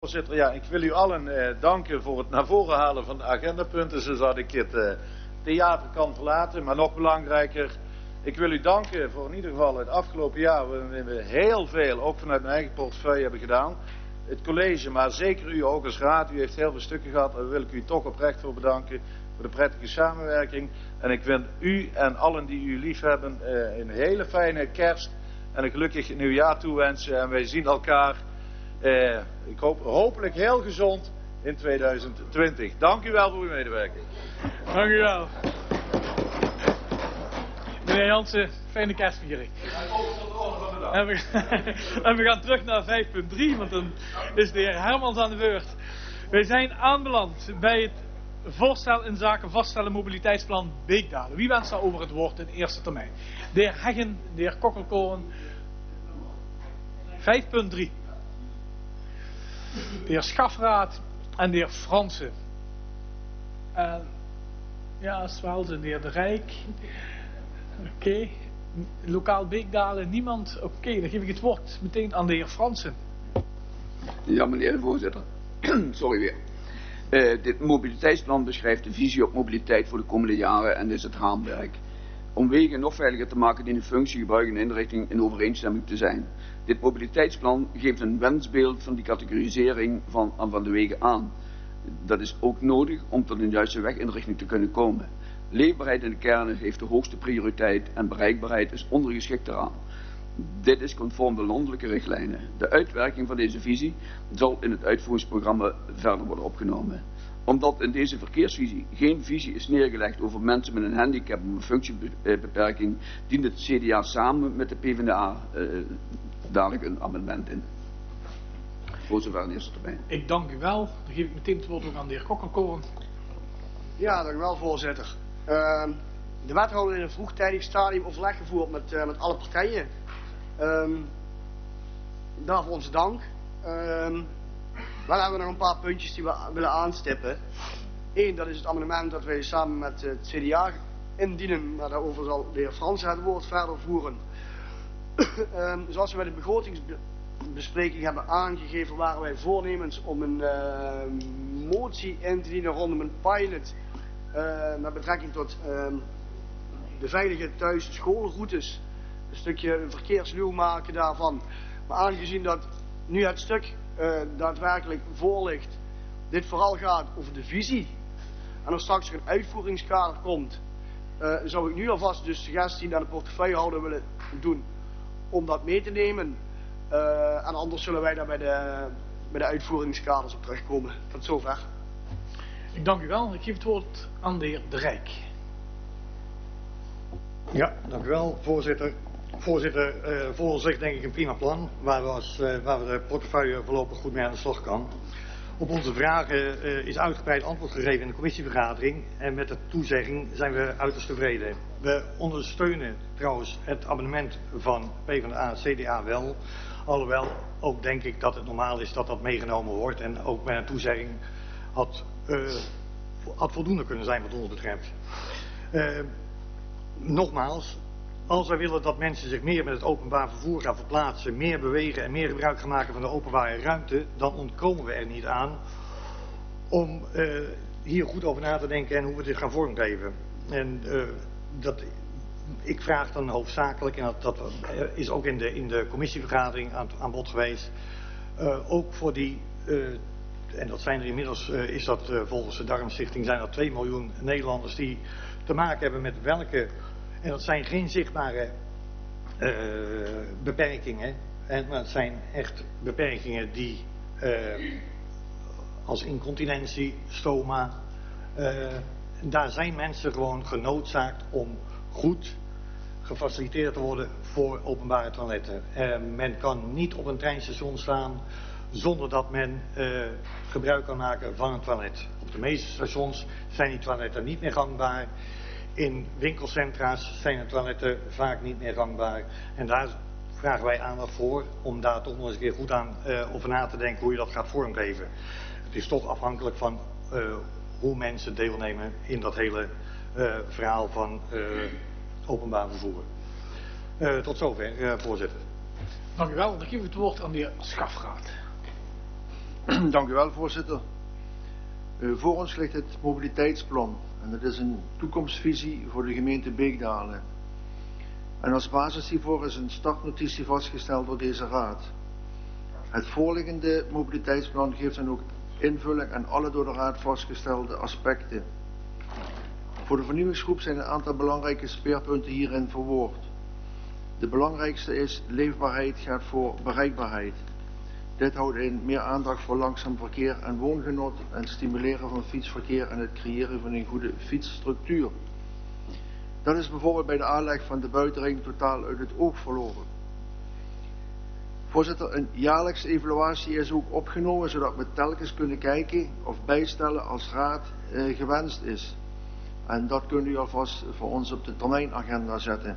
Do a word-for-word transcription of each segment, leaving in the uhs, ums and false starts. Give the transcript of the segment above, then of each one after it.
Voorzitter, ja, ik wil u allen eh, danken voor het naar voren halen van de agendapunten, zodat ik het eh, theater kan verlaten. Maar nog belangrijker, ik wil u danken voor in ieder geval het afgelopen jaar, waarin we heel veel, ook vanuit mijn eigen portefeuille, hebben gedaan. Het college, maar zeker u ook als raad, u heeft heel veel stukken gehad, daar wil ik u toch oprecht voor bedanken, voor de prettige samenwerking. En ik wens u en allen die u lief hebben eh, een hele fijne kerst en een gelukkig nieuwjaar toewensen. En wij zien elkaar... Uh, ik hoop hopelijk heel gezond in tweeduizend twintig. Dank u wel voor uw medewerking. Dank u wel. Meneer Jansen, fijne kerstviering. En we, en we gaan terug naar vijf punt drie, want dan is de heer Hermans aan de beurt. Wij zijn aanbeland bij het voorstel in zaken vaststellen mobiliteitsplan Beekdalen. Wie wenst daar over het woord in eerste termijn? De heer Heggen, de heer Kokkelkoorn. vijf punt drie. De heer Schafraad en de heer Fransen. Uh, ja, Swelzen, de heer De Rijk. Oké. Okay. Lokaal Beekdalen, niemand. Oké, okay, dan geef ik het woord meteen aan de heer Fransen. Ja, meneer de voorzitter. Sorry weer. Uh, dit mobiliteitsplan beschrijft de visie op mobiliteit voor de komende jaren en is het raamwerk. Om wegen nog veiliger te maken dienen functie, gebruik en inrichting in overeenstemming te zijn. Dit mobiliteitsplan geeft een wensbeeld van die categorisering van, van de wegen aan. Dat is ook nodig om tot een juiste weginrichting te kunnen komen. Leefbaarheid in de kernen heeft de hoogste prioriteit en bereikbaarheid is ondergeschikt eraan. Dit is conform de landelijke richtlijnen. De uitwerking van deze visie zal in het uitvoeringsprogramma verder worden opgenomen. Omdat in deze verkeersvisie geen visie is neergelegd over mensen met een handicap of een functiebeperking, dient het C D A samen met de PvdA uh, dadelijk een amendement in. Voor zover in eerste termijn. Ik dank u wel. Dan geef ik meteen het woord ook aan de heer Kokkelkoorn. Ja, dank u wel, voorzitter. Uh, de wethouder in een vroegtijdig stadium overleg gevoerd met, uh, met alle partijen. Um, daarvoor onze dank. Um, Wel hebben we nog een paar puntjes die we willen aanstippen. Eén, dat is het amendement dat wij samen met het C D A indienen, maar daarover zal de heer Fransen het woord verder voeren. um, zoals we bij de begrotingsbespreking hebben aangegeven, waren wij voornemens om een uh, motie in te dienen rondom een pilot uh, met betrekking tot uh, de veilige thuis schoolroutes. Een stukje verkeersluw maken daarvan. Maar aangezien dat nu het stuk Uh, daadwerkelijk voorligt, dit vooral gaat over de visie en er straks er een uitvoeringskader komt, uh, zou ik nu alvast dus suggestie naar de portefeuillehouder willen doen om dat mee te nemen uh, en anders zullen wij daar bij de, bij de uitvoeringskaders op terugkomen. Tot zover. Ik dank u wel. Ik geef het woord aan de heer De Rijk. Ja, dank u wel, voorzitter. Voorzitter, uh, voor ons ligt denk ik een prima plan waar we, als, uh, waar we de portefeuille voorlopig goed mee aan de slag kan. Op onze vragen uh, is uitgebreid antwoord gegeven in de commissievergadering en met de toezegging zijn we uiterst tevreden. We ondersteunen trouwens het amendement van PvdA C D A wel, alhoewel ook denk ik dat het normaal is dat dat meegenomen wordt en ook met een toezegging had, uh, had voldoende kunnen zijn wat ons betreft. Uh, nogmaals. Als wij willen dat mensen zich meer met het openbaar vervoer gaan verplaatsen, meer bewegen en meer gebruik gaan maken van de openbare ruimte, dan ontkomen we er niet aan om uh, hier goed over na te denken en hoe we dit gaan vormgeven. En uh, dat, ik vraag dan hoofdzakelijk, en dat, dat is ook in de, in de commissievergadering aan, aan bod geweest, uh, ook voor die, uh, en dat zijn er inmiddels, uh, is dat uh, volgens de Darmstichting zijn er twee miljoen Nederlanders die te maken hebben met welke. En dat zijn geen zichtbare uh, beperkingen. En dat zijn echt beperkingen die uh, als incontinentie, stoma. Uh, daar zijn mensen gewoon genoodzaakt om goed gefaciliteerd te worden voor openbare toiletten. Uh, men kan niet op een treinstation staan zonder dat men uh, gebruik kan maken van een toilet. Op de meeste stations zijn die toiletten niet meer gangbaar. In winkelcentra's zijn de toiletten vaak niet meer gangbaar. En daar vragen wij aandacht voor om daar toch nog eens een keer goed aan uh, over na te denken hoe je dat gaat vormgeven. Het is toch afhankelijk van uh, hoe mensen deelnemen in dat hele uh, verhaal van uh, openbaar vervoer. Uh, tot zover, uh, voorzitter. Dank u wel. Dan geef ik het woord aan de heer Schafraad. Dank u wel, voorzitter. Uh, voor ons ligt het mobiliteitsplan. En dat is een toekomstvisie voor de gemeente Beekdalen. En als basis hiervoor is een startnotitie vastgesteld door deze raad. Het voorliggende mobiliteitsplan geeft dan ook invulling aan alle door de raad vastgestelde aspecten. Voor de vernieuwingsgroep zijn een aantal belangrijke speerpunten hierin verwoord. De belangrijkste is leefbaarheid gaat voor bereikbaarheid. Dit houdt in meer aandacht voor langzaam verkeer en woongenot en stimuleren van fietsverkeer en het creëren van een goede fietsstructuur. Dat is bijvoorbeeld bij de aanleg van de buitenring totaal uit het oog verloren. Voorzitter, een jaarlijkse evaluatie is ook opgenomen zodat we telkens kunnen kijken of bijstellen als raad eh, gewenst is. En dat kunt u alvast voor ons op de termijnagenda zetten.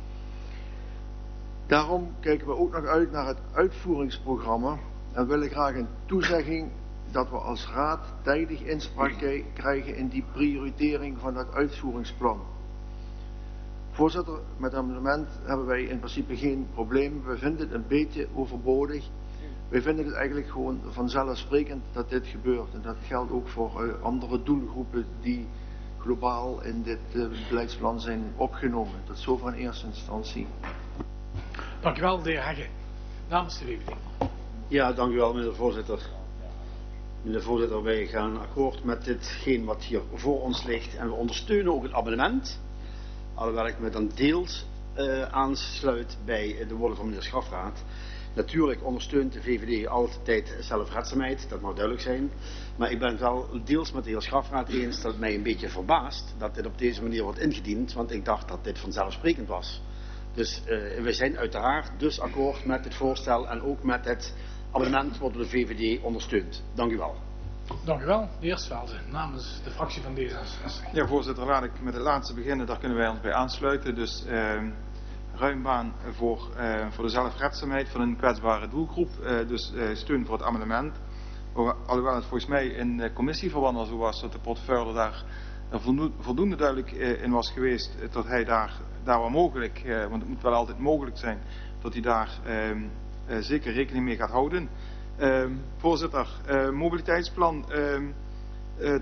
Daarom kijken we ook nog uit naar het uitvoeringsprogramma en willen graag een toezegging dat we als raad tijdig inspraak krijgen in die prioritering van dat uitvoeringsplan. Voorzitter, met het amendement hebben wij in principe geen probleem. We vinden het een beetje overbodig. Wij vinden het eigenlijk gewoon vanzelfsprekend dat dit gebeurt. En dat geldt ook voor uh, andere doelgroepen die globaal in dit uh, beleidsplan zijn opgenomen. Tot zover in eerste instantie. Dank u wel, de heer Hegge. Namens de V V D. Ja, dank u wel, meneer de voorzitter. Meneer de voorzitter, wij gaan akkoord met ditgene wat hier voor ons ligt. En we ondersteunen ook het amendement. Alhoewel ik me dan deels uh, aansluit bij de woorden van meneer Schafraad. Natuurlijk ondersteunt de V V D altijd zelfredzaamheid, dat mag duidelijk zijn. Maar ik ben het wel deels met de heer Schafraad eens dat het mij een beetje verbaast dat dit op deze manier wordt ingediend. Want ik dacht dat dit vanzelfsprekend was. Dus uh, wij zijn uiteraard dus akkoord met het voorstel en ook met het amendement wat door de V V D ondersteund. Dank u wel. Dank u wel. De heer Svelde, namens de fractie van D zesenzestig. Ja, voorzitter, laat ik met het laatste beginnen. Daar kunnen wij ons bij aansluiten. Dus uh, ruim baan voor, uh, voor de zelfredzaamheid van een kwetsbare doelgroep. Uh, dus uh, steun voor het amendement. Alhoewel het volgens mij in de commissieverband al zo was dat de portefeuille daar voldoende duidelijk uh, in was geweest. Uh, dat hij daar, daar waar mogelijk, uh, want het moet wel altijd mogelijk zijn, dat hij daar uh, uh, zeker rekening mee gaat houden. Uh, voorzitter, uh, mobiliteitsplan. Uh, uh,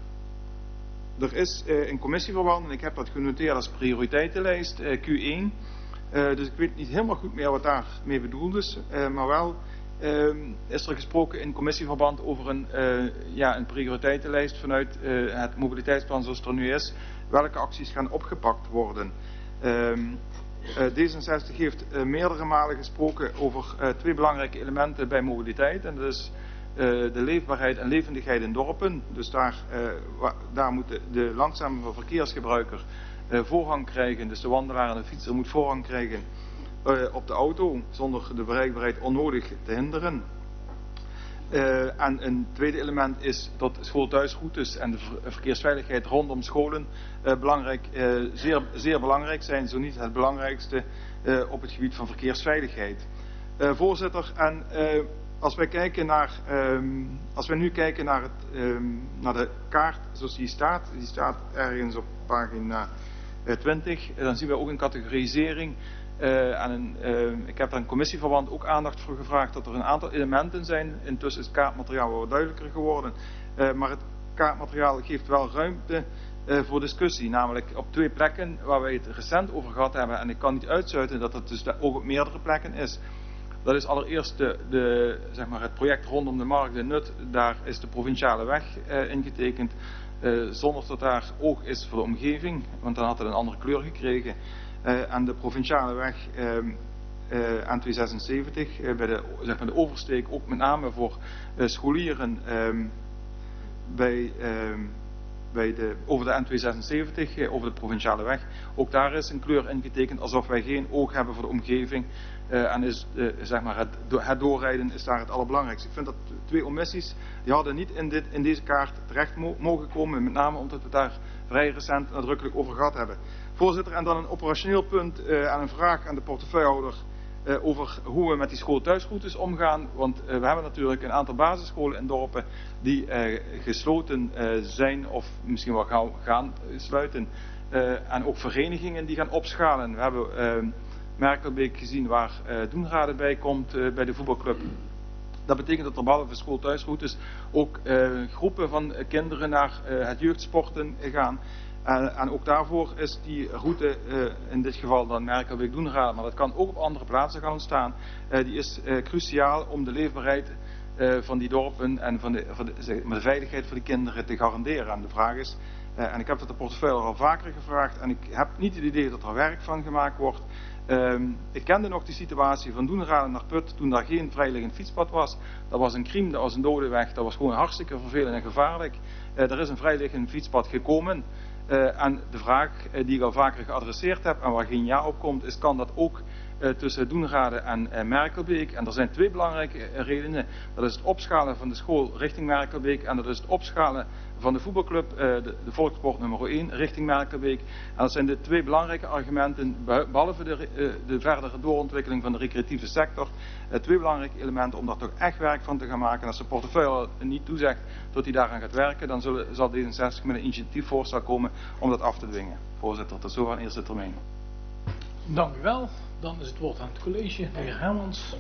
er is uh, een commissieverband en ik heb dat genoteerd als prioriteitenlijst uh, Q één. Uh, dus ik weet niet helemaal goed meer wat daarmee bedoeld is. Uh, maar wel uh, is er gesproken in commissieverband over een, uh, ja, een prioriteitenlijst vanuit uh, het mobiliteitsplan zoals het er nu is. Welke acties gaan opgepakt worden. Uh, Uh, D zesenzestig heeft uh, meerdere malen gesproken over uh, twee belangrijke elementen bij mobiliteit. En dat is uh, de leefbaarheid en levendigheid in dorpen. Dus daar, uh, wa- daar moet de, de langzame verkeersgebruiker uh, voorrang krijgen. Dus de wandelaar en de fietser moet voorrang krijgen uh, op de auto. Zonder de bereikbaarheid onnodig te hinderen. Uh, en een tweede element is dat school-thuisroutes en de ver- verkeersveiligheid rondom scholen uh, belangrijk, uh, zeer, zeer belangrijk zijn, zo niet het belangrijkste uh, op het gebied van verkeersveiligheid. Uh, voorzitter, en uh, als wij kijken naar, um, als wij nu kijken naar, het, um, naar de kaart zoals die staat, die staat ergens op pagina uh, twintig, uh, dan zien we ook een categorisering. Uh, en een, uh, ik heb daar in commissieverband ook aandacht voor gevraagd dat er een aantal elementen zijn. Intussen is het kaartmateriaal wel wat duidelijker geworden. Uh, maar het kaartmateriaal geeft wel ruimte uh, voor discussie. Namelijk op twee plekken waar wij het recent over gehad hebben. En ik kan niet uitsluiten dat het dus ook op meerdere plekken is. Dat is allereerst de, de, zeg maar het project rondom de Markt de Nut. Daar is de provinciale weg uh, ingetekend. Uh, zonder dat daar oog is voor de omgeving. Want dan had het een andere kleur gekregen. Uh, aan de provinciale weg uh, uh, N tweehonderdzesenzeventig, uh, bij de, zeg maar de oversteek, ook met name voor uh, scholieren uh, bij, uh, bij de, over de N tweehonderdzesenzeventig, uh, over de provinciale weg. Ook daar is een kleur ingetekend alsof wij geen oog hebben voor de omgeving. Uh, en is, uh, zeg maar het, het doorrijden is daar het allerbelangrijkste. Ik vind dat twee omissies, die hadden niet in, dit, in deze kaart terecht mo- mogen komen, met name omdat we daar vrij recent nadrukkelijk over gehad hebben. Voorzitter, en dan een operationeel punt uh, en een vraag aan de portefeuillehouder uh, over hoe we met die school-thuisroutes omgaan. Want uh, we hebben natuurlijk een aantal basisscholen in dorpen die uh, gesloten uh, zijn of misschien wel gaan, gaan sluiten. Uh, en ook verenigingen die gaan opschalen. We hebben uh, Merkelbeek gezien waar uh, Doenrade bij komt uh, bij de voetbalclub. Dat betekent dat er behalve school-thuisroutes ook uh, groepen van kinderen naar uh, het jeugdsporten gaan. En, en ook daarvoor is die route, uh, in dit geval dan Merkelbeek Doenraden, maar dat kan ook op andere plaatsen gaan ontstaan. Uh, die is uh, cruciaal om de leefbaarheid uh, van die dorpen en van de, van de, zeg, de veiligheid voor die kinderen te garanderen. En de vraag is, uh, en ik heb dat de portefeuille al vaker gevraagd en ik heb niet het idee dat er werk van gemaakt wordt. Um, ik kende nog die situatie van Doenraden naar Put toen daar geen vrijliggend fietspad was. Dat was een crime, dat was een dode weg, dat was gewoon hartstikke vervelend en gevaarlijk. Uh, er is een vrijliggend fietspad gekomen. Uh, en de vraag uh, die ik al vaker geadresseerd heb en waar geen ja op komt, is kan dat ook uh, tussen Doenraden en uh, Merkelbeek. En er zijn twee belangrijke uh, redenen. Dat is het opschalen van de school richting Merkelbeek en dat is het opschalen van de voetbalclub, uh, de, de volkssport nummer één richting Merkelbeek. En dat zijn de twee belangrijke argumenten, behalve de, uh, de verdere doorontwikkeling van de recreatieve sector, uh, twee belangrijke elementen om daar toch echt werk van te gaan maken. En als de portefeuille niet toezegt dat hij daaraan gaat werken, dan zullen, zal D zesenzestig met een initiatiefvoorstel komen om dat af te dwingen. Voorzitter, tot zover aan eerste termijn. Dank u wel. Dan is het woord aan het college, de heer Hermans.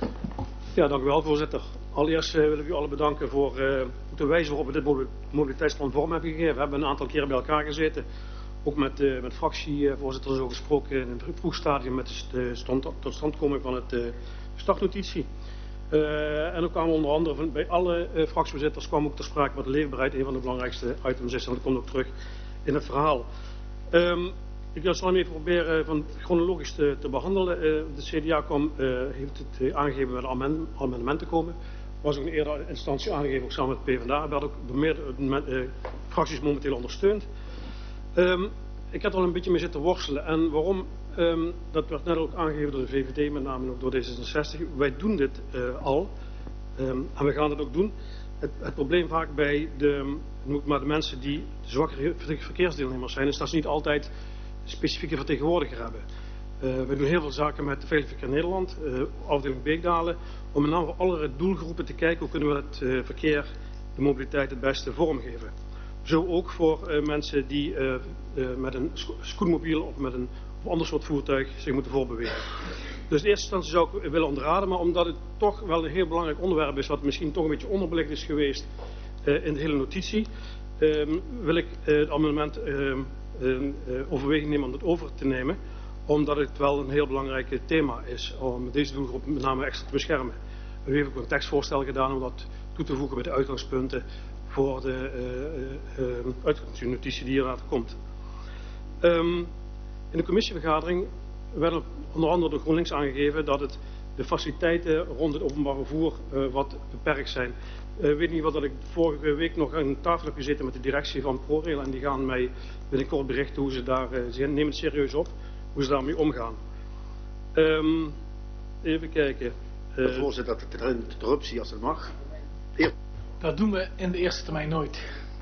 Ja, dank u wel, voorzitter. Allereerst uh, wil ik u allen bedanken voor uh, de wijze waarop we dit mobiliteitsplan vorm hebben gegeven. We hebben een aantal keren bij elkaar gezeten. Ook met, uh, met fractievoorzitters ook gesproken in een vroeg stadium met de stand, tot standkoming van het uh, startnotitie. Uh, en ook kwamen onder andere van, bij alle uh, fractievoorzitters kwam ook ter sprake wat de leefbaarheid een van de belangrijkste items is. En dat komt ook terug in het verhaal. Um, Ik zal hem even proberen van chronologisch te, te behandelen. Uh, de C D A kwam, uh, heeft het uh, aangegeven met een amendement te komen. Was ook in eerder instantie aangegeven, ook samen met P v d A. Werd ook door meerdere uh, fracties momenteel ondersteund. Um, ik heb er al een beetje mee zitten worstelen. En waarom? Um, dat werd net ook aangegeven door de V V D, met name ook door D zesenzestig. Wij doen dit uh, al. Um, en we gaan het ook doen. Het, het probleem vaak bij de, maar de mensen die zwakke verkeersdeelnemers zijn, is dat ze niet altijd specifieke vertegenwoordiger hebben. Uh, we doen heel veel zaken met de Veilig Verkeer Nederland, uh, afdeling Beekdalen, om met name voor allerlei doelgroepen te kijken hoe kunnen we het uh, verkeer, de mobiliteit het beste vormgeven. Zo ook voor uh, mensen die uh, uh, met een scootmobiel of met een of ander soort voertuig zich moeten voorbewegen. Dus in eerste instantie zou ik willen ontraden, maar omdat het toch wel een heel belangrijk onderwerp is, wat misschien toch een beetje onderbelicht is geweest uh, in de hele notitie, uh, wil ik uh, het amendement uh, Uh, uh, overweging nemen om dat over te nemen, omdat het wel een heel belangrijk thema is om deze doelgroep met name extra te beschermen. We hebben ook een tekstvoorstel gedaan om dat toe te voegen bij de uitgangspunten voor de uh, uh, uh, uitgangsnotitie die hierna komt. Um, in de commissievergadering werd onder andere door GroenLinks aangegeven dat het de faciliteiten rond het openbaar vervoer uh, wat beperkt zijn. Ik uh, weet niet wat dat ik vorige week nog aan tafel heb gezeten met de directie van ProRail en die gaan mij binnenkort berichten hoe ze daar, uh, ze nemen het serieus op, hoe ze daarmee omgaan. Um, even kijken. Uh, Voorzitter, dat er een interruptie als het mag. Eer... Dat doen we in de eerste termijn nooit.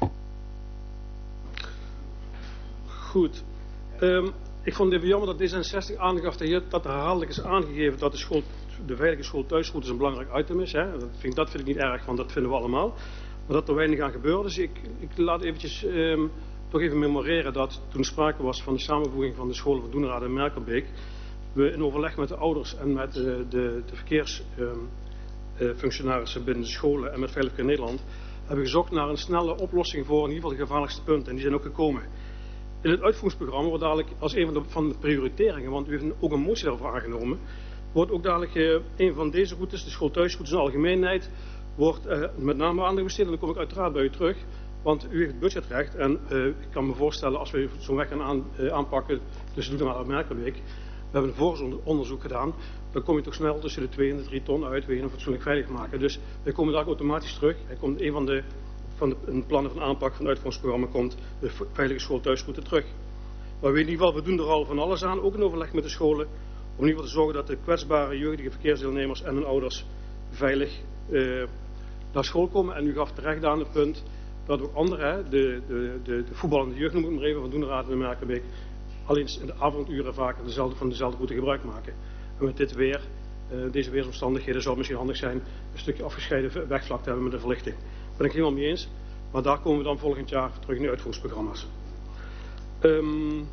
Goed. Um, ik vond het even jammer dat D zesenzestig aangaf dat er herhaaldelijk is aangegeven dat de school, de veilige school-thuisroute een belangrijk item is. Hè. Dat, vind, dat vind ik niet erg, want dat vinden we allemaal. Maar dat er weinig aan gebeurt. Dus ik, ik laat eventjes um, toch even memoreren dat toen sprake was van de samenvoeging van de scholen van Doenraden en Merkelbeek, we in overleg met de ouders en met uh, de, de verkeersfunctionarissen um, uh, binnen de scholen en met Veilig Verkeer Nederland hebben gezocht naar een snelle oplossing voor in ieder geval de gevaarlijkste punten. En die zijn ook gekomen. In het uitvoeringsprogramma wordt dadelijk als een van de, van de prioriteringen, want u heeft ook een motie daarvoor aangenomen, wordt ook dadelijk uh, een van deze routes, de school-thuisroutes in de algemeenheid, wordt uh, met name aandacht besteed. En dan kom ik uiteraard bij u terug, want u heeft budgetrecht en uh, ik kan me voorstellen als we zo'n weg gaan aan, uh, aanpakken tussen Doenraden en Merkelbeek, we hebben een vooronderzoek gedaan, dan kom je toch snel tussen de twee en de drie ton uit, wil je hem fatsoenlijk veilig maken. Dus wij komen daar automatisch terug. Hij komt een van de van de een plannen van aanpak van het uitvoeringsprogramma komt de veilige school-thuisroute terug. Maar we in ieder geval, we doen er al van alles aan, ook in overleg met de scholen, om in ieder geval te zorgen dat de kwetsbare jeugdige verkeersdeelnemers en hun ouders veilig uh, naar school komen. En u gaf terecht aan het punt dat ook anderen, de, de, de, de voetballende jeugd, noem ik maar even, van Doenraden en Merkelbeek, alleen in de avonduren vaker dezelfde, van dezelfde route gebruik maken. En met dit weer, uh, deze weersomstandigheden, zou het misschien handig zijn een stukje afgescheiden wegvlak te hebben met de verlichting. Daar ben ik helemaal mee eens. Maar daar komen we dan volgend jaar terug in de uitvoeringsprogramma's. Um,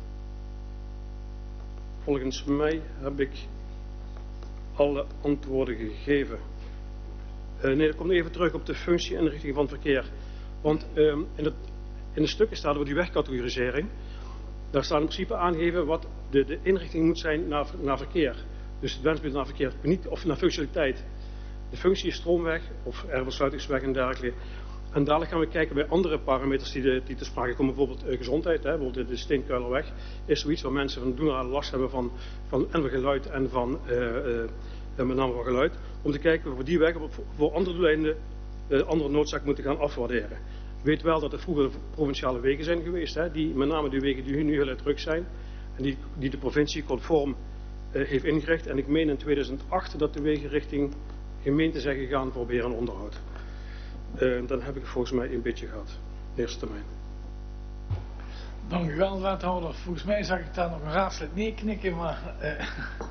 volgens mij heb ik alle antwoorden gegeven. Uh, nee, dat komt even terug op de functie en de richting van het verkeer. Want um, in, het, in de stukken staat over die wegcategorisering. Daar staat in principe aangegeven wat de, de inrichting moet zijn naar, naar verkeer. Dus het wensbeeld naar verkeer, niet of naar functionaliteit. De functie is stroomweg of erfbesluitingsweg en dergelijke. En dadelijk gaan we kijken bij andere parameters die, de, die te sprake komen. Bijvoorbeeld uh, gezondheid, hè, bijvoorbeeld de Steenkuilerweg is zoiets waar mensen van doen aan last hebben van, van en van geluid en van uh, uh, met name van geluid. Om te kijken of we die weg voor, voor andere doeleinden, uh, andere noodzaak moeten gaan afwaarderen. Ik weet wel dat er vroeger provinciale wegen zijn geweest, hè, die, met name die wegen die nu heel erg druk zijn. En die, die de provincie conform uh, heeft ingericht. En ik meen in tweeduizend acht dat de wegen richting gemeente zijn gegaan voor beheer en onderhoud. Uh, dan heb ik het volgens mij een beetje gehad. De eerste termijn. Dank u wel, wethouder. Volgens mij zag ik daar nog een raadslid neerknikken, maar uh,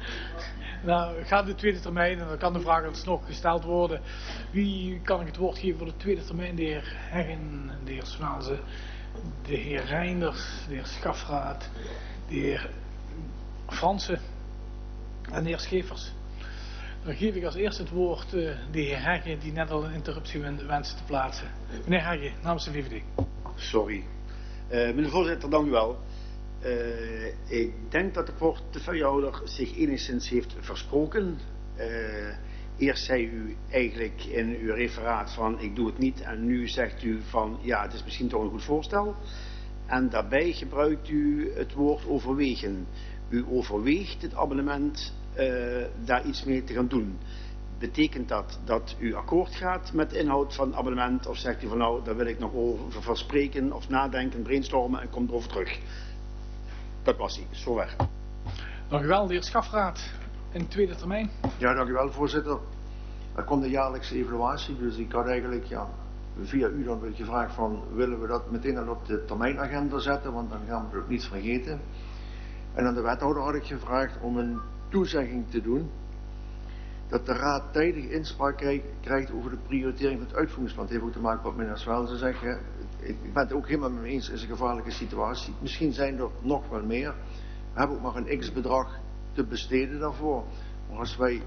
nou, gaat de tweede termijn en dan kan de vraag alsnog gesteld worden. Wie kan ik het woord geven voor de tweede termijn? De heer Heggen, de heer Swaanse, de heer Reinders, de heer Schafraat, de heer Fransen en de heer Schevers. Dan geef ik als eerste het woord uh, de heer Heggen, die net al een interruptie wenste te plaatsen. Meneer Heggen, namens de V V D. Sorry. Uh, meneer de voorzitter, dank u wel. Uh, ik denk dat de portefeuillehouder zich enigszins heeft versproken. Uh, eerst zei u eigenlijk in uw referaat van ik doe het niet en nu zegt u van ja, het is misschien toch een goed voorstel. En daarbij gebruikt u het woord overwegen. U overweegt het abonnement uh, daar iets mee te gaan doen. Betekent dat dat u akkoord gaat met de inhoud van het abonnement of zegt u van nou, daar wil ik nog over van spreken of nadenken, brainstormen en komt erover terug? Dat was hij, zover. Dank u wel, de heer Schafraat in de tweede termijn. Ja, dank u wel, voorzitter. Er komt een jaarlijkse evaluatie, dus ik had eigenlijk ja, via u dan weer gevraagd van willen we dat meteen al op de termijnagenda zetten, want dan gaan we er ook niets vergeten. En aan de wethouder had ik gevraagd om een toezegging te doen dat de raad tijdig inspraak krijgt over de prioritering van het uitvoeringsplan. Het heeft ook te maken met wat meneer Swelze zegt. Hè. Ik ben het ook helemaal mee eens, het is een gevaarlijke situatie. Misschien zijn er nog wel meer. We hebben ook maar een x-bedrag te besteden daarvoor. Maar als wij,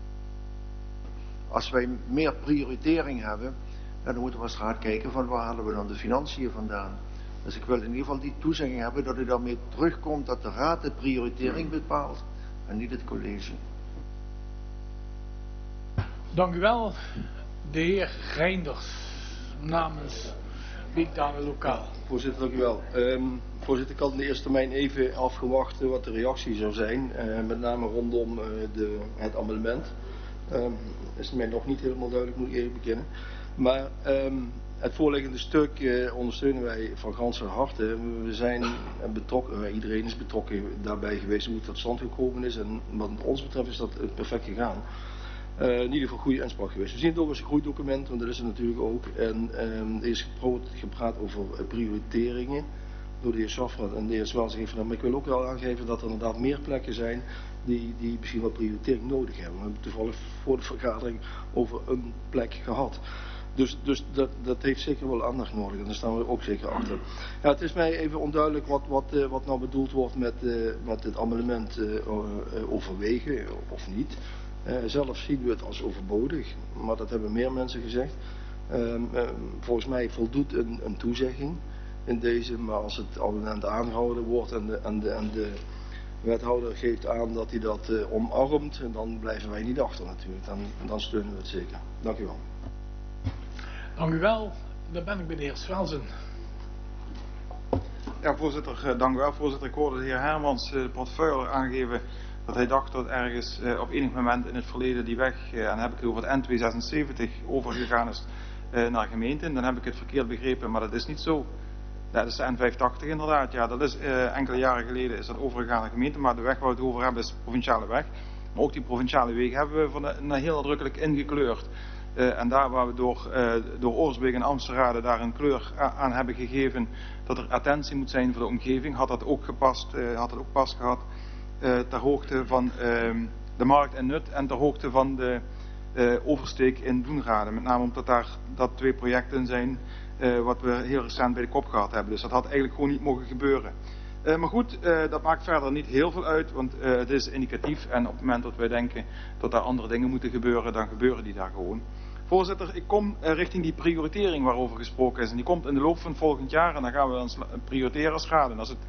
als wij meer prioritering hebben, dan moeten we als raad kijken van waar halen we dan de financiën vandaan. Dus ik wil in ieder geval die toezegging hebben dat u daarmee terugkomt dat de raad de prioritering bepaalt en niet het college. Dank u wel, de heer Reinders, namens Beekdalen Lokaal. Voorzitter, dank u wel. Um, voorzitter, ik had in de eerste termijn even afgewacht uh, wat de reactie zou zijn, uh, met name rondom uh, de, het amendement. Um, is mij nog niet helemaal duidelijk, moet ik even bekennen. Maar um, het voorliggende stuk uh, ondersteunen wij van ganser harte. We zijn betrokken, uh, iedereen is betrokken daarbij geweest hoe het tot stand gekomen is. En wat ons betreft is dat uh, perfect gegaan. Uh, in ieder geval goede inspraak geweest. We zien het ook als een goed document, want dat is het natuurlijk ook. En um, er is gepraat over uh, prioriteringen door de heer Schafraat en de heer Swelze geeft van. Maar ik wil ook wel aangeven dat er inderdaad meer plekken zijn die, die misschien wel prioritering nodig hebben. We hebben toevallig voor de vergadering over een plek gehad. Dus, dus dat, dat heeft zeker wel aandacht nodig en daar staan we ook zeker achter. Ja, het is mij even onduidelijk wat, wat, uh, wat nou bedoeld wordt met, uh, met het amendement uh, uh, overwegen of niet. Uh, zelf zien we het als overbodig, maar dat hebben meer mensen gezegd. Uh, uh, volgens mij voldoet een, een toezegging in deze, maar als het abonnement aangehouden wordt en de, en de, en de wethouder geeft aan dat hij dat uh, omarmt, dan blijven wij niet achter natuurlijk. Dan, dan steunen we het zeker. Dank u wel. Dank u wel. Dan ben ik bij de heer Swelzen. Ja, voorzitter, dank u wel. Voorzitter, ik hoorde de heer Hermans, de portefeuille, aangeven dat hij dacht dat ergens uh, op enig moment in het verleden die weg, uh, en dan heb ik het over het N tweehonderdzesenzeventig, overgegaan is uh, naar gemeenten. Dan heb ik het verkeerd begrepen, maar dat is niet zo. Ja, dat is de N vijfentachtig inderdaad. Ja, dat is uh, enkele jaren geleden is dat overgegaan naar gemeenten, maar de weg waar we het over hebben is de provinciale weg. Maar ook die provinciale wegen hebben we van de, een heel nadrukkelijk ingekleurd. Uh, en daar waar we door, uh, door Oorsbeek en Amsterrade daar een kleur aan hebben gegeven dat er attentie moet zijn voor de omgeving, had dat ook gepast, uh, had dat ook pas gehad. Uh, ter hoogte van uh, de markt en nut en ter hoogte van de uh, oversteek in Doenrade. Met name omdat daar dat twee projecten zijn uh, wat we heel recent bij de kop gehad hebben. Dus dat had eigenlijk gewoon niet mogen gebeuren. Uh, maar goed, uh, dat maakt verder niet heel veel uit, want uh, het is indicatief. En op het moment dat wij denken dat daar andere dingen moeten gebeuren, dan gebeuren die daar gewoon. Voorzitter, ik kom uh, richting die prioritering waarover gesproken is. En die komt in de loop van volgend jaar en dan gaan we dan prioriteren als gaat. En als het,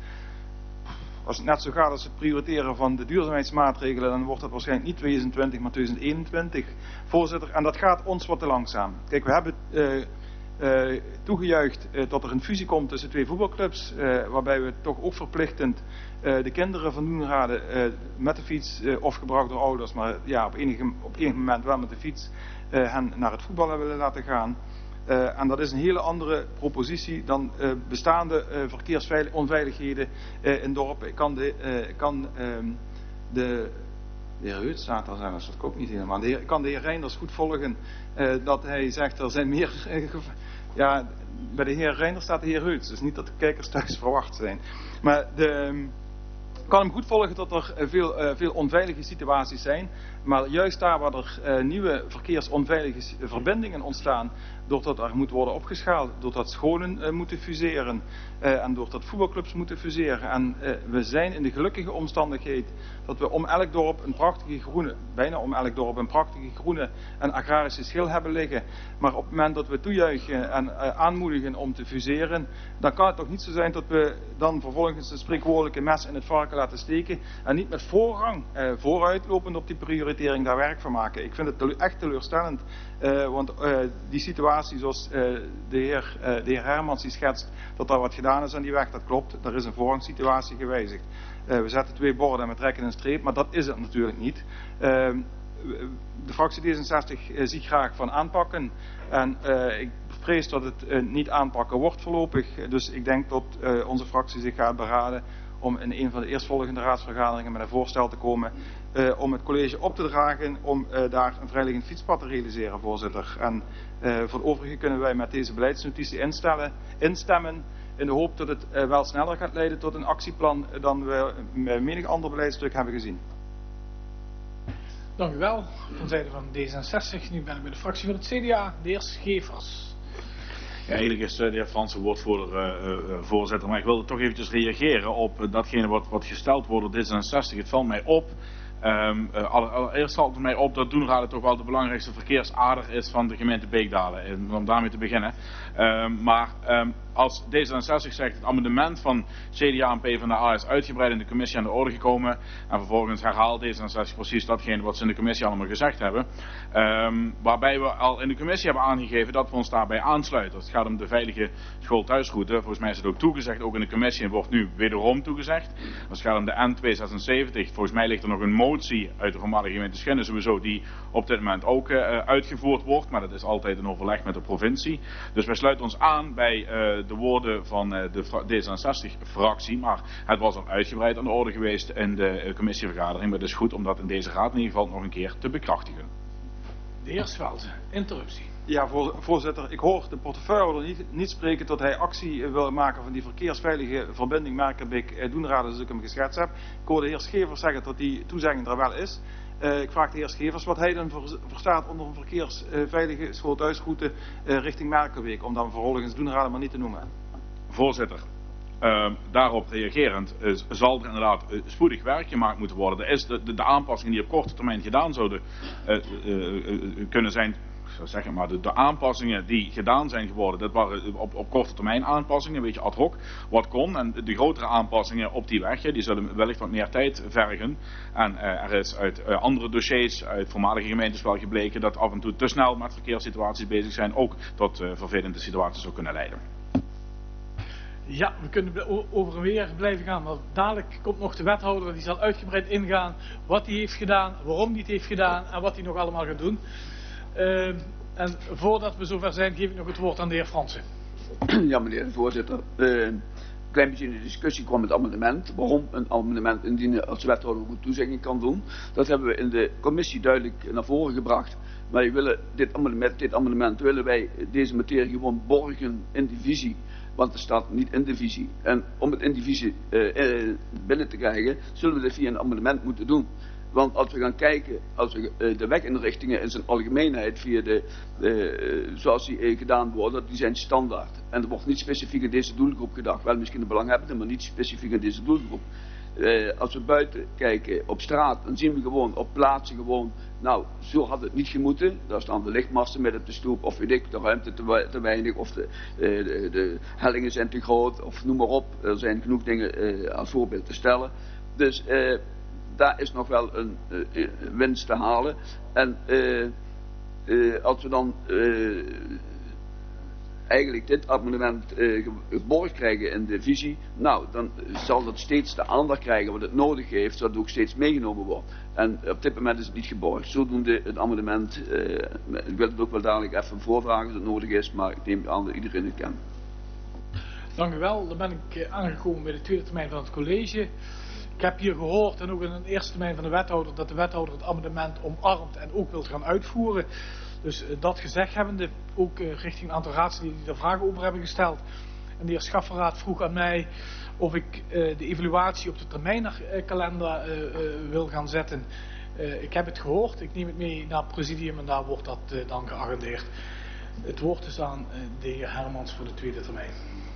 als het net zo gaat als het prioriteren van de duurzaamheidsmaatregelen, dan wordt dat waarschijnlijk niet tweeduizend twintig, maar tweeduizend eenentwintig. Voorzitter, en dat gaat ons wat te langzaam. Kijk, we hebben uh, uh, toegejuicht uh, dat er een fusie komt tussen twee voetbalclubs, uh, waarbij we toch ook verplichtend uh, de kinderen van Doenrade uh, met de fiets uh, of gebracht door ouders, maar ja, op enig, op enig moment wel met de fiets, Uh, hen naar het voetballen willen laten gaan. Uh, en dat is een hele andere propositie dan uh, bestaande uh, verkeersonveiligheden uh, in dorpen. Ik kan de, uh, kan, uh, de, de heer Heut staat daar zelfs, dat klopt niet helemaal. De heer, ik kan de heer Reinders goed volgen uh, dat hij zegt er zijn meer... Uh, ja, bij de heer Reinders staat de heer Heut, dus niet dat de kijkers thuis verwacht zijn. Maar de... Ik kan hem goed volgen dat er veel, uh, veel onveilige situaties zijn. Maar juist daar waar er uh, nieuwe verkeersonveilige verbindingen ontstaan, doordat er moet worden opgeschaald, doordat scholen uh, moeten fuseren uh, en doordat voetbalclubs moeten fuseren. En uh, we zijn in de gelukkige omstandigheid dat we om elk dorp een prachtige groene, bijna om elk dorp een prachtige groene en agrarische schil hebben liggen. Maar op het moment dat we toejuichen en uh, aanmoedigen om te fuseren, dan kan het toch niet zo zijn dat we dan vervolgens een spreekwoordelijke mes in het varken laten steken en niet met voorrang uh, vooruitlopend op die prioritering daar werk van maken. Ik vind het tele- echt teleurstellend, uh, want uh, die situatie zoals uh, de, heer, uh, de heer Hermans die schetst, dat er wat gedaan is aan die weg, dat klopt. Er is een voorrangssituatie gewijzigd. Uh, we zetten twee borden en we trekken een streep, maar dat is het natuurlijk niet. Uh, de fractie D zesenzestig uh, ziet graag van aanpakken en uh, ik vrees dat het uh, niet aanpakken wordt voorlopig. Dus ik denk dat uh, onze fractie zich gaat beraden om in een van de eerstvolgende raadsvergaderingen met een voorstel te komen uh, om het college op te dragen om uh, daar een vrijliggend fietspad te realiseren, voorzitter. En uh, voor het overige kunnen wij met deze beleidsnotitie instellen, instemmen in de hoop dat het uh, wel sneller gaat leiden tot een actieplan dan we uh, menig ander beleidstuk hebben gezien. Dank u wel. Van zijde van D zesenzestig. Nu ben ik bij de fractie van het C D A, de heer Schevers. Ja, eigenlijk is de heer Fransen woordvoerder, uh, uh, voorzitter, maar ik wilde toch eventjes reageren op uh, datgene wat, wat gesteld wordt door D zesenzestig. Het valt mij op, um, uh, allereerst valt het mij op dat Doenrade toch wel de belangrijkste verkeersader is van de gemeente Beekdalen, en om daarmee te beginnen. Um, maar um, als D zesenzestig zegt, het amendement van C D A en PvdA is uitgebreid in de commissie aan de orde gekomen, en vervolgens herhaalt D zesenzestig precies datgene wat ze in de commissie allemaal gezegd hebben, um, waarbij we al in de commissie hebben aangegeven dat we ons daarbij aansluiten. Het gaat om de veilige school-thuisroute. Volgens mij is het ook toegezegd, ook in de commissie, en wordt nu wederom toegezegd. Als het gaat om de N tweehonderdzesenzeventig, volgens mij ligt er nog een motie uit de voormalige gemeente Schinnen sowieso, die op dit moment ook uh, uitgevoerd wordt, maar dat is altijd in overleg met de provincie. Dus wij sluiten ons aan bij uh, de woorden van uh, de D zesenzestig-fractie, maar het was al uitgebreid aan de orde geweest in de uh, commissievergadering, maar het is goed om dat in deze raad in ieder geval nog een keer te bekrachtigen. De heer Swelten, interruptie. Ja, voorzitter, ik hoor de portefeuillehouder niet, niet spreken tot hij actie wil maken van die verkeersveilige verbinding Merkenbeek-Doenrade zoals ik hem geschetst heb. Ik hoor de heer Schevers zeggen dat die toezegging er wel is. Uh, ik vraag de heer Schevers wat hij dan ver, verstaat onder een verkeersveilige school-thuisroute uh, richting Merkenbeek, om dan vervolgens Doenrade maar niet te noemen. Voorzitter, uh, daarop reagerend uh, zal er inderdaad uh, spoedig werk gemaakt moeten worden. Er is de, de, de aanpassingen die op korte termijn gedaan zouden uh, uh, uh, kunnen zijn. Zou zeggen, maar de, de aanpassingen die gedaan zijn geworden, dat waren op, op korte termijn aanpassingen, een beetje ad hoc, wat kon. En de grotere aanpassingen op die weg, die zullen wellicht wat meer tijd vergen. En uh, er is uit uh, andere dossiers, uit voormalige gemeentes wel gebleken dat af en toe te snel met verkeerssituaties bezig zijn, ook tot uh, vervelende situaties zou kunnen leiden. Ja, we kunnen over en weer blijven gaan, maar dadelijk komt nog de wethouder, die zal uitgebreid ingaan wat hij heeft gedaan, waarom hij het heeft gedaan en wat hij nog allemaal gaat doen. Uh, en voordat we zover zijn, geef ik nog het woord aan de heer Fransen. Ja, meneer de voorzitter. Uh, een klein beetje in de discussie kwam het amendement. Waarom een amendement indienen als wethouder ook een toezegging kan doen. Dat hebben we in de commissie duidelijk naar voren gebracht. Wij willen dit amendement, dit amendement willen wij deze materie gewoon borgen in die visie. Want het staat niet in de visie. En om het in die visie uh, uh, binnen te krijgen, zullen we dit via een amendement moeten doen. Want als we gaan kijken, als we uh, de weginrichtingen in zijn algemeenheid via de, uh, zoals die uh, gedaan worden, die zijn standaard. En er wordt niet specifiek in deze doelgroep gedacht. Wel misschien een belanghebbende, maar niet specifiek in deze doelgroep. Uh, als we buiten kijken op straat, dan zien we gewoon op plaatsen gewoon, nou, zo had het niet gemoeten. Daar staan de lichtmasten met op de stoep, of weet ik, de ruimte te, te weinig, of de, uh, de, de hellingen zijn te groot, of noem maar op. Er zijn genoeg dingen uh, als voorbeeld te stellen. Dus uh, daar is nog wel een uh, winst te halen. En uh, uh, als we dan uh, eigenlijk dit amendement uh, geborgd krijgen in de visie, nou, dan zal dat steeds de aandacht krijgen wat het nodig heeft, zodat het ook steeds meegenomen wordt. En op dit moment is het niet geborgd. Zodoende het amendement, uh, ik wil het ook wel dadelijk even voorvragen als het nodig is, maar ik neem aan dat iedereen het kent. Dank u wel. Dan ben ik aangekomen bij de tweede termijn van het college. Ik heb hier gehoord, en ook in de eerste termijn van de wethouder, dat de wethouder het amendement omarmt en ook wil gaan uitvoeren. Dus uh, dat gezegd hebbende, ook uh, richting een aantal raadsleden die daar vragen over hebben gesteld. En de heer Schafferraad vroeg aan mij of ik uh, de evaluatie op de termijnkalender uh, uh, wil gaan zetten. Uh, ik heb het gehoord, ik neem het mee naar het presidium en daar wordt dat uh, dan geagendeerd. Het woord is aan uh, de heer Hermans voor de tweede termijn.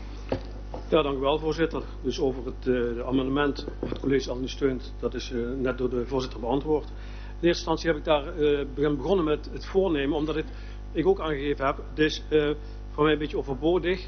Ja, dank u wel, voorzitter. Dus over het uh, amendement, het college ondersteunt, dat is uh, net door de voorzitter beantwoord. In eerste instantie heb ik daar uh, begonnen met het voornemen, omdat het, ik ook aangegeven heb, het is uh, voor mij een beetje overbodig,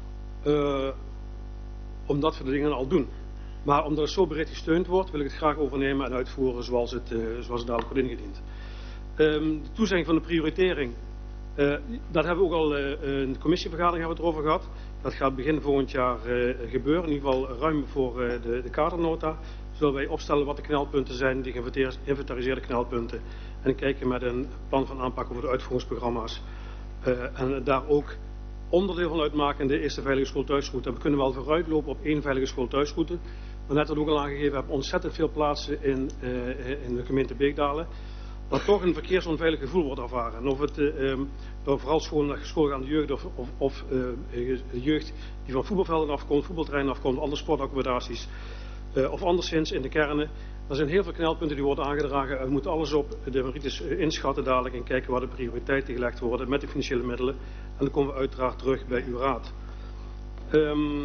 uh, omdat we de dingen al doen. Maar omdat het zo breed gesteund wordt, wil ik het graag overnemen en uitvoeren zoals het, uh, zoals het dadelijk wordt ingediend. Um, de toezegging van de prioritering, uh, dat hebben we ook al uh, in de commissievergadering hebben we het erover gehad. Dat gaat begin volgend jaar uh, gebeuren, in ieder geval ruim voor uh, de, de kadernota. Zullen wij opstellen wat de knelpunten zijn, die geïnventariseerde knelpunten. En kijken met een plan van aanpak over de uitvoeringsprogramma's. Uh, en daar ook onderdeel van uitmaken in de eerste veilige school-thuisroute. En we kunnen wel vooruitlopen op één veilige school-thuisroute. Maar net dat ook al aangegeven, we hebben ontzettend veel plaatsen in, uh, in de gemeente Beekdalen. Dat toch een verkeersonveilig gevoel wordt ervaren. En of het uh, um, door vooral school, schoolgaande jeugd of, of, of uh, jeugd die van voetbalvelden afkomt, voetbalterreinen afkomt, andere sportaccommodaties. Uh, of anderszins in de kernen. Er zijn heel veel knelpunten die worden aangedragen. We moeten alles op de merites uh, inschatten dadelijk en kijken waar de prioriteiten gelegd worden met de financiële middelen. En dan komen we uiteraard terug bij uw raad. Um,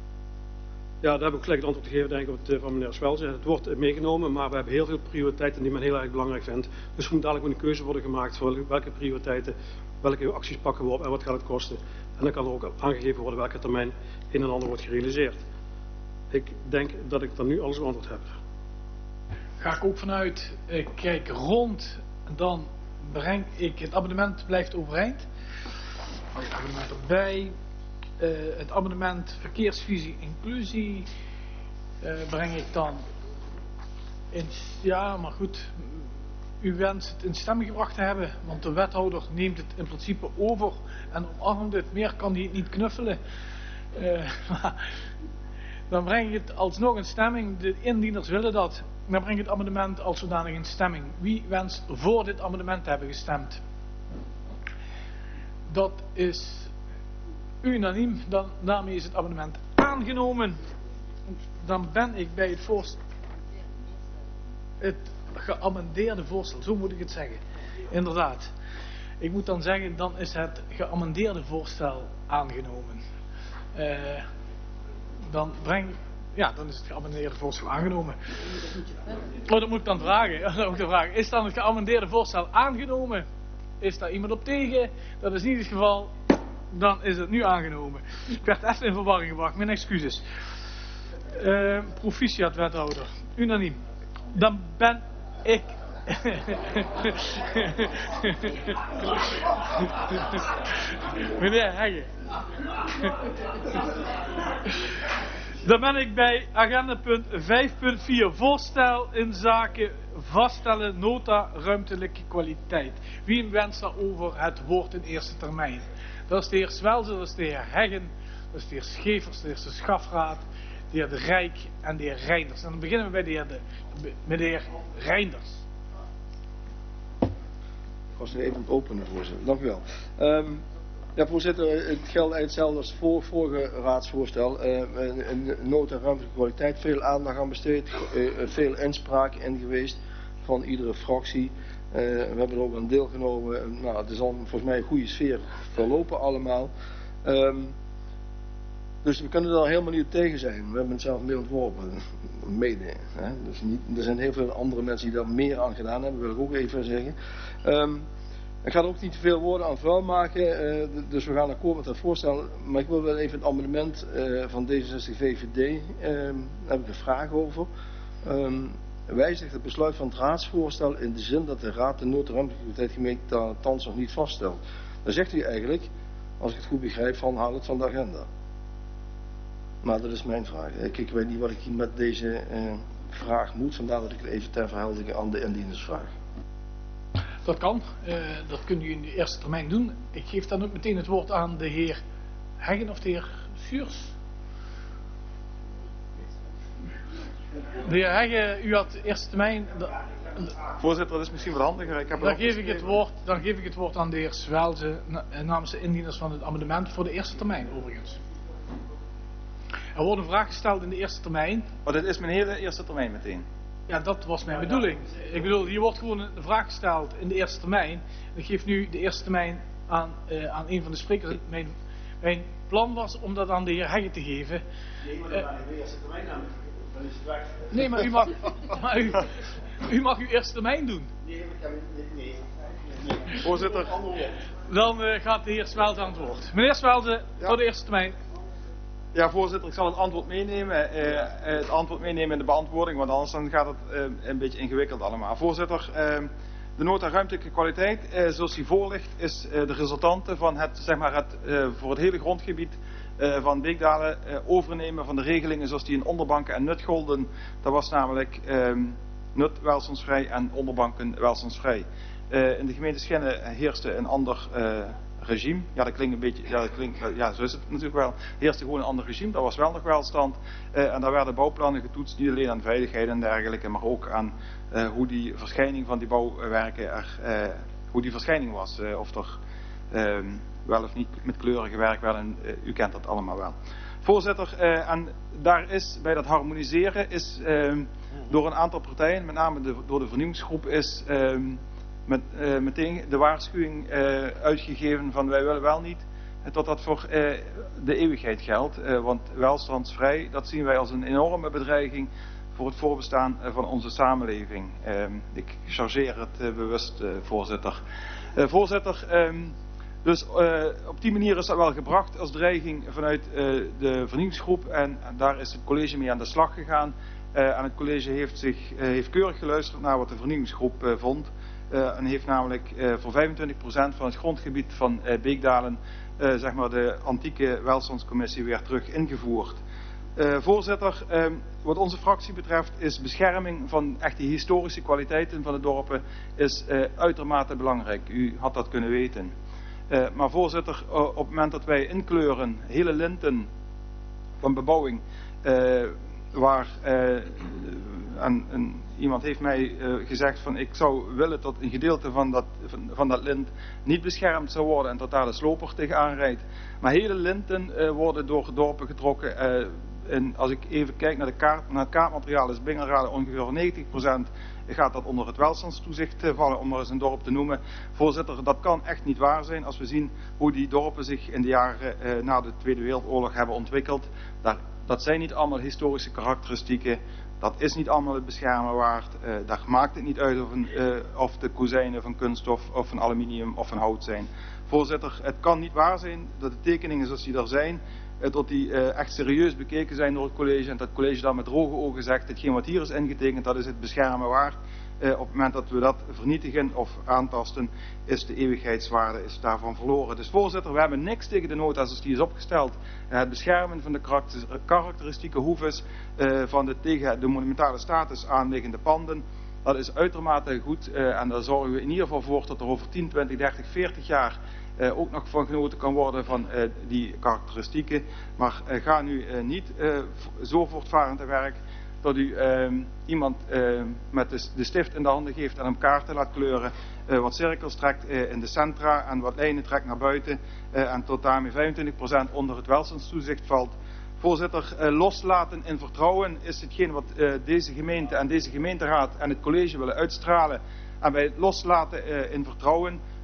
ja, daar heb ik ook gelijk het antwoord gegeven, denk ik, op het uh, van meneer Swelze. Het wordt uh, meegenomen, maar we hebben heel veel prioriteiten die men heel erg belangrijk vindt. Dus er moet dadelijk een keuze worden gemaakt voor welke prioriteiten, welke acties pakken we op en wat gaat het kosten. En dan kan er ook aangegeven worden welke termijn een en ander wordt gerealiseerd. Ik denk dat ik dan nu alles beantwoord heb. Ga ik ook vanuit, ik kijk rond, dan breng ik, het abonnement blijft overeind. Hou het abonnement erbij. Uh, het abonnement verkeersvisie inclusie uh, breng ik dan in, ja maar goed, u wenst het in stemming gebracht te hebben, want de wethouder neemt het in principe over en omarmt het, meer kan hij het niet knuffelen. Uh, Dan breng ik het alsnog in stemming. De indieners willen dat. Dan breng ik het amendement als zodanig in stemming. Wie wenst voor dit amendement te hebben gestemd? Dat is unaniem. Dan, daarmee is het amendement aangenomen. Dan ben ik bij het voorstel. Het geamendeerde voorstel. Zo moet ik het zeggen. Inderdaad. Ik moet dan zeggen, dan is het geamendeerde voorstel aangenomen. Uh, Dan breng, ja, dan is het geamendeerde voorstel aangenomen. Oh, dat moet ik dan vragen. Dat moet ik dan vragen. Is dan het geamendeerde voorstel aangenomen? Is daar iemand op tegen? Dat is niet het geval. Dan is het nu aangenomen. Ik werd even in verwarring gebracht. Mijn excuses. Uh, proficiat wethouder. Unaniem. Dan ben ik. Meneer Hegge. Dan ben ik bij agendapunt vijf punt vier. Voorstel in zaken vaststellen nota ruimtelijke kwaliteit. Wie wenst daarover het woord in eerste termijn? Dat is de heer Swelze, dat is de heer Heggen, dat is de heer Schevers, de heer Schafraad, de heer De Rijk en de heer Reinders. En dan beginnen we bij de heer, de, met de heer Reinders. Ik was er even aan het openen, voorzitter. Dank u wel. Um, ja, voorzitter, het geldt eigenlijk hetzelfde als het vor, vorige raadsvoorstel. Uh, een, een nota ruimtelijke kwaliteit, veel aandacht aan besteed, uh, veel inspraak in geweest van iedere fractie. Uh, we hebben er ook aan deelgenomen. Nou, het is al volgens mij een goede sfeer verlopen allemaal. Um, Dus we kunnen daar helemaal niet op tegen zijn. We hebben het zelf mee ontworpen. Mede. Hè? Dus niet, er zijn heel veel andere mensen die daar meer aan gedaan hebben, wil ik ook even zeggen. Um, ik ga er ook niet te veel woorden aan vuil maken. Uh, dus we gaan akkoord met het voorstel. Maar ik wil wel even het amendement uh, van D zesenzestig V V D. Uh, daar heb ik een vraag over. Um, wijzigt het besluit van het raadsvoorstel in de zin dat de raad de noodruimtelijkheid gemeente thans nog niet vaststelt. Dan zegt u eigenlijk, als ik het goed begrijp, van haal het van de agenda. Maar dat is mijn vraag. Ik, ik weet niet wat ik hier met deze uh, vraag moet, vandaar dat ik het even ter verheldering aan de indieners vraag. Dat kan, uh, dat kunt u in de eerste termijn doen. Ik geef dan ook meteen het woord aan de heer Heggen of de heer Schuurs. De heer Heggen, u had de eerste termijn. De, de, Voorzitter, dat is misschien wat handiger. Ik heb dan, geef ik het woord, dan geef ik het woord aan de heer Zwelze namens de indieners van het amendement voor de eerste termijn overigens. Er wordt een vraag gesteld in de eerste termijn. Maar dit is mijn hele eerste termijn meteen. Ja, dat was mijn bedoeling. Ik bedoel, hier wordt gewoon een vraag gesteld in de eerste termijn. Ik geef nu de eerste termijn aan, uh, aan een van de sprekers. Mijn, mijn plan was om dat aan de heer Heggen te geven. Nee, maar dan uh, de eerste termijn aan. Dan is het weg. Nee, maar u mag, maar u, u mag uw eerste termijn doen. Nee, nee, nee. nee. Voorzitter. Dan uh, gaat de heer Zwelze aan het woord. Meneer Zwelze, ja. Voor de eerste termijn. Ja, voorzitter, ik zal het antwoord meenemen. Uh, het antwoord meenemen in de beantwoording, want anders dan gaat het uh, een beetje ingewikkeld allemaal. Voorzitter, uh, de nota ruimtelijke kwaliteit, uh, zoals die voor ligt, is uh, de resultante van het, zeg maar het uh, voor het hele grondgebied uh, van Beekdalen uh, overnemen van de regelingen zoals die in onderbanken en nut golden. Dat was namelijk uh, nut welstandsvrij en onderbanken welstandsvrij. Uh, in de gemeente Schinnen heerste een ander uh, regime. Ja, dat klinkt een beetje, ja, dat klinkt, ja, zo is het natuurlijk wel. Heerste gewoon een ander regime, dat was wel nog welstand. Uh, en daar werden bouwplannen getoetst, niet alleen aan veiligheid en dergelijke, maar ook aan uh, hoe die verschijning van die bouwwerken, er, uh, hoe die verschijning was. Uh, of er uh, wel of niet met kleuren gewerkt werd, en uh, u kent dat allemaal wel. Voorzitter, uh, en daar is bij dat harmoniseren, is uh, door een aantal partijen, met name de, door de vernieuwingsgroep, is uh, met, uh, meteen de waarschuwing uh, uitgegeven van wij willen wel niet tot dat voor uh, de eeuwigheid geldt. Uh, want welstandsvrij, dat zien wij als een enorme bedreiging voor het voorbestaan uh, van onze samenleving. Uh, ik chargeer het uh, bewust, uh, voorzitter. Uh, voorzitter, um, dus uh, op die manier is dat wel gebracht als dreiging vanuit uh, de vernieuwingsgroep en daar is het college mee aan de slag gegaan. Uh, en het college heeft, zich, uh, heeft keurig geluisterd naar wat de vernieuwingsgroep uh, vond. Uh, en heeft namelijk uh, voor vijfentwintig procent van het grondgebied van uh, Beekdalen uh, zeg maar de antieke welstandscommissie weer terug ingevoerd. Uh, voorzitter, uh, wat onze fractie betreft is bescherming van echt die historische kwaliteiten van de dorpen is uh, uitermate belangrijk. U had dat kunnen weten. Uh, maar voorzitter, uh, op het moment dat wij inkleuren hele linten van bebouwing uh, waar uh, en, en iemand heeft mij uh, gezegd van ik zou willen dat een gedeelte van dat, van, van dat lint niet beschermd zou worden en dat daar de sloper tegenaan rijdt. Maar hele linten uh, worden door dorpen getrokken. Uh, en als ik even kijk naar, de kaart, naar het kaartmateriaal is Bingerade ongeveer negentig procent gaat dat onder het welstandstoezicht uh, vallen, om maar eens een dorp te noemen. Voorzitter, dat kan echt niet waar zijn als we zien hoe die dorpen zich in de jaren uh, na de Tweede Wereldoorlog hebben ontwikkeld. Daar, dat zijn niet allemaal historische karakteristieken. Dat is niet allemaal het beschermen waard. Uh, daar maakt het niet uit of, een, uh, of de kozijnen van kunststof of van aluminium of van hout zijn. Voorzitter, het kan niet waar zijn dat de tekeningen zoals die er zijn, uh, dat die uh, echt serieus bekeken zijn door het college en dat het college dan met droge ogen zegt, hetgeen wat hier is ingetekend, dat is het beschermen waard. Uh, op het moment dat we dat vernietigen of aantasten, is de eeuwigheidswaarde is daarvan verloren. Dus voorzitter, we hebben niks tegen de nota zoals die is opgesteld. Uh, het beschermen van de karakter, karakteristieke hoeves uh, van de tegen de monumentale status aanliggende panden, dat is uitermate goed uh, en daar zorgen we in ieder geval voor dat er over tien, twintig, dertig, veertig jaar uh, ook nog van genoten kan worden van uh, die karakteristieken. Maar uh, ga nu uh, niet uh, zo voortvarend te werk dat u uh, iemand uh, met de, de stift in de handen geeft en hem kaarten laat kleuren, uh, wat cirkels trekt uh, in de centra en wat lijnen trekt naar buiten uh, en tot daarmee vijfentwintig procent onder het welstandstoezicht valt. Voorzitter, uh, loslaten in vertrouwen is hetgeen wat uh, deze gemeente en deze gemeenteraad en het college willen uitstralen. En bij het loslaten uh, in vertrouwen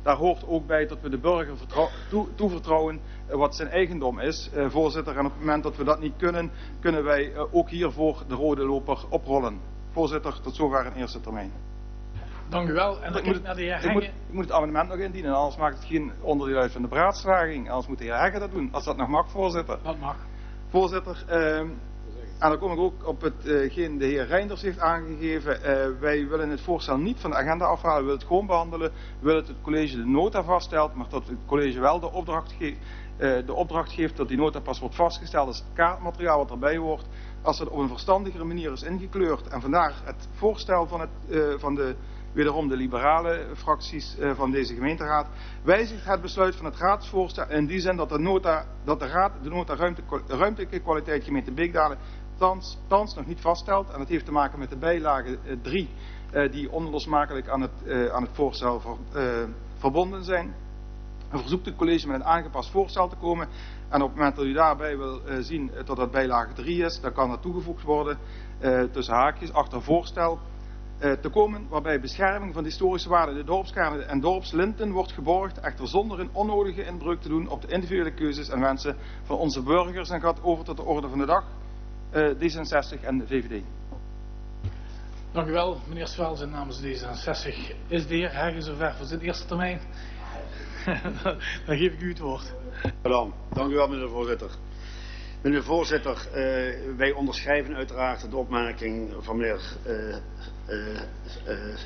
daar hoort ook bij dat we de burger toe, toevertrouwen uh, wat zijn eigendom is. Uh, voorzitter, en op het moment dat we dat niet kunnen, kunnen wij uh, ook hiervoor de rode loper oprollen. Voorzitter, tot zover in eerste termijn. Dank u wel. En dan ik, moet, naar de heer ik, moet, ik moet het amendement nog indienen, anders maakt het geen onderdeel uit van de beraadslaging. Anders moet de heer Hegge dat doen, als dat nog mag, voorzitter. Dat mag. Voorzitter, uh, en dan kom ik ook op hetgeen uh, de heer Reinders heeft aangegeven. Uh, wij willen het voorstel niet van de agenda afhalen, we willen het gewoon behandelen. We willen dat het college de nota vaststelt, maar dat het college wel de opdracht, ge uh, de opdracht geeft dat die nota pas wordt vastgesteld als het kaartmateriaal wat erbij hoort. Als het op een verstandigere manier is ingekleurd. En vandaar het voorstel van, het, uh, van de, wederom de liberale fracties uh, van deze gemeenteraad, wijzigt het besluit van het raadsvoorstel in die zin dat de nota, dat de raad de nota ruimte, ruimtelijke kwaliteit gemeente Beekdalen thans, thans nog niet vaststelt. En dat heeft te maken met de bijlage drie uh, uh, die onlosmakelijk aan het, uh, aan het voorstel ver, uh, verbonden zijn. En verzoekt het college met een aangepast voorstel te komen. En op het moment dat u daarbij wil uh, zien uh, dat dat bijlage drie is, dan kan dat toegevoegd worden uh, tussen haakjes achter voorstel uh, te komen, waarbij bescherming van de historische waarden in de dorpskernen en dorpslinten wordt geborgd, echter zonder een onnodige inbreuk te doen op de individuele keuzes en wensen van onze burgers. En gaat over tot de orde van de dag, uh, D zesenzestig en de V V D. Dank u wel, meneer Swelsen namens D zesenzestig. Is de heer Hegge zover voor zijn eerste termijn? Dan geef ik u het woord. Dan, dank u wel, meneer de voorzitter. Meneer de voorzitter, uh, wij onderschrijven uiteraard de opmerking van meneer uh, uh, uh,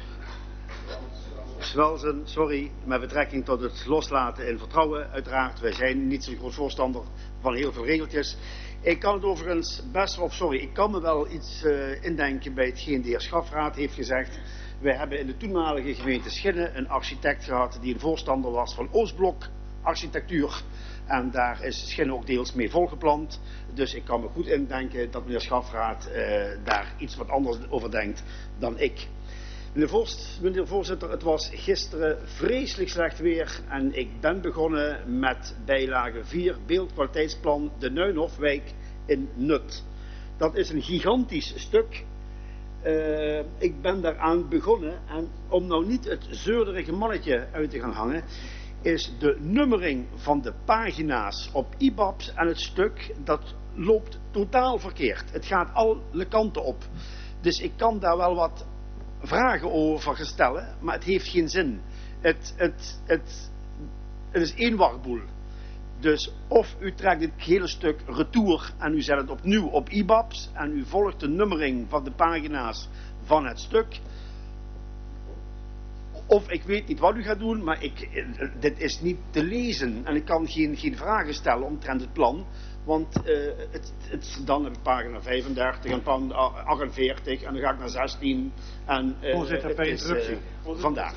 Swelsen, sorry, met betrekking tot het loslaten in vertrouwen. Uiteraard, wij zijn niet zo'n groot voorstander van heel veel regeltjes. Ik kan het overigens best, of sorry, ik kan me wel iets uh, indenken bij hetgeen de heer Schafraad heeft gezegd. Wij hebben in de toenmalige gemeente Schinnen een architect gehad die een voorstander was van Oostblok architectuur. En daar is Schinnen ook deels mee volgepland. Dus ik kan me goed indenken dat meneer Schafraad uh, daar iets wat anders over denkt dan ik. Meneer, Vorst, meneer voorzitter, het was gisteren vreselijk slecht weer. En ik ben begonnen met bijlage vier, beeldkwaliteitsplan de Nuinhofwijk in Nut. Dat is een gigantisch stuk. Uh, ik ben daaraan begonnen en om nou niet het zeurderige mannetje uit te gaan hangen, is de nummering van de pagina's op I B A B's en het stuk, dat loopt totaal verkeerd. Het gaat alle kanten op. Dus ik kan daar wel wat vragen over stellen, maar het heeft geen zin. Het, het, het, het is één warboel. Dus of u trekt dit hele stuk retour en u zet het opnieuw op I B A B's en u volgt de nummering van de pagina's van het stuk. Of ik weet niet wat u gaat doen, maar ik, dit is niet te lezen en ik kan geen, geen vragen stellen omtrent het plan. Want uh, het, het, dan heb ik pagina vijfendertig en plan achtenveertig en dan ga ik naar zestien. En, uh, Voorzitter, per interruptie. Uh, vandaag.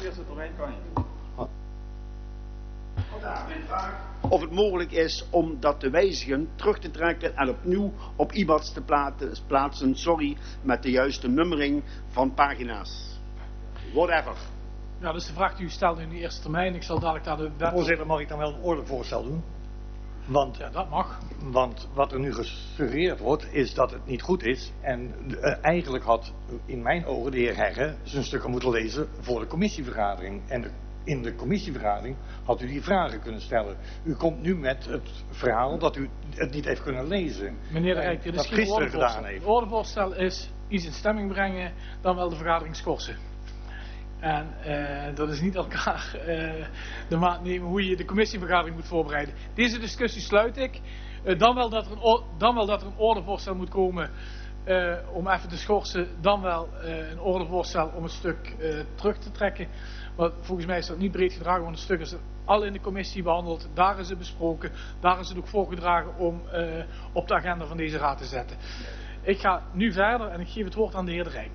Of het mogelijk is om dat te wijzigen, terug te trekken en opnieuw op I B A B's te plaatsen, sorry, met de juiste nummering van pagina's. Whatever. Ja, dus de vraag die u stelt in de eerste termijn, ik zal dadelijk daar de wet... Voorzitter, mag ik dan wel een ordevoorstel doen? Want, ja, dat mag. Want wat er nu gesuggereerd wordt, is dat het niet goed is. En uh, eigenlijk had in mijn ogen de heer Hegge zijn stukken moeten lezen voor de commissievergadering. En de, in de commissievergadering had u die vragen kunnen stellen. U komt nu met het verhaal dat u het niet heeft kunnen lezen. Meneer de Rijk, dit is geen ordevoorstel. Het ordevoorstel is iets in stemming brengen, dan wel de vergadering schorsen. En uh, dat is niet elkaar uh, de maat nemen hoe je de commissievergadering moet voorbereiden. Deze discussie sluit ik. Uh, dan, wel dat er een dan wel dat er een ordevoorstel moet komen uh, om even te schorsen. Dan wel uh, een ordevoorstel om het stuk uh, terug te trekken. Maar volgens mij is dat niet breed gedragen, want het stuk is al in de commissie behandeld. Daar is het besproken. Daar is het ook voorgedragen om uh, op de agenda van deze raad te zetten. Ik ga nu verder en ik geef het woord aan de heer De Rijk.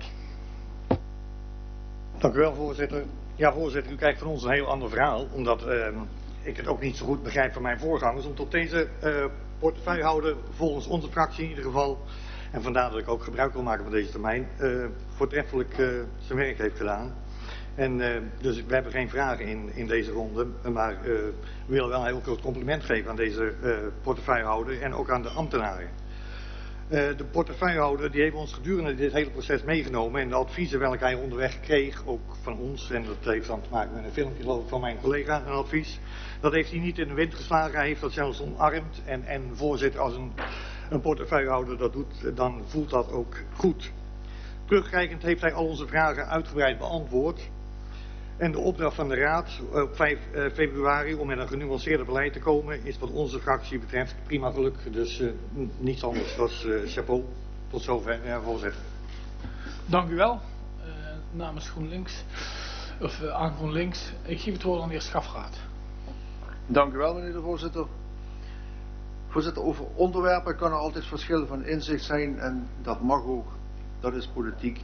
Dank u wel, voorzitter. Ja, voorzitter, u krijgt van ons een heel ander verhaal, omdat uh, ik het ook niet zo goed begrijp van mijn voorgangers, om tot deze uh, portefeuillehouder, volgens onze fractie in ieder geval, en vandaar dat ik ook gebruik wil maken van deze termijn, uh, voortreffelijk uh, zijn werk heeft gedaan. En uh, dus we hebben geen vragen in, in deze ronde, maar uh, we willen wel een heel groot compliment geven aan deze uh, portefeuillehouder en ook aan de ambtenaren. Uh, de portefeuillehouder die heeft ons gedurende dit hele proces meegenomen en de adviezen welke hij onderweg kreeg, ook van ons, en dat heeft dan te maken met een filmpje geloof ik van mijn collega, een advies, dat heeft hij niet in de wind geslagen, hij heeft dat zelfs omarmd en, en voorzitter, als een, een portefeuillehouder dat doet, dan voelt dat ook goed. Terugkijkend heeft hij al onze vragen uitgebreid beantwoord. En de opdracht van de Raad op vijf februari om met een genuanceerder beleid te komen is wat onze fractie betreft prima geluk. Dus uh, niets anders dan uh, chapeau. Tot zover, ja, voorzitter. Dank u wel. Uh, namens GroenLinks, of uh, aan GroenLinks. Ik geef het woord aan de heer Schafraad. Dank u wel, meneer de voorzitter. Voorzitter, over onderwerpen kan er altijd verschillen van inzicht zijn en dat mag ook. Dat is politiek.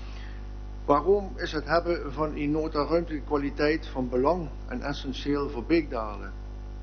Waarom is het hebben van een nota ruimtelijke kwaliteit van belang en essentieel voor Beekdalen?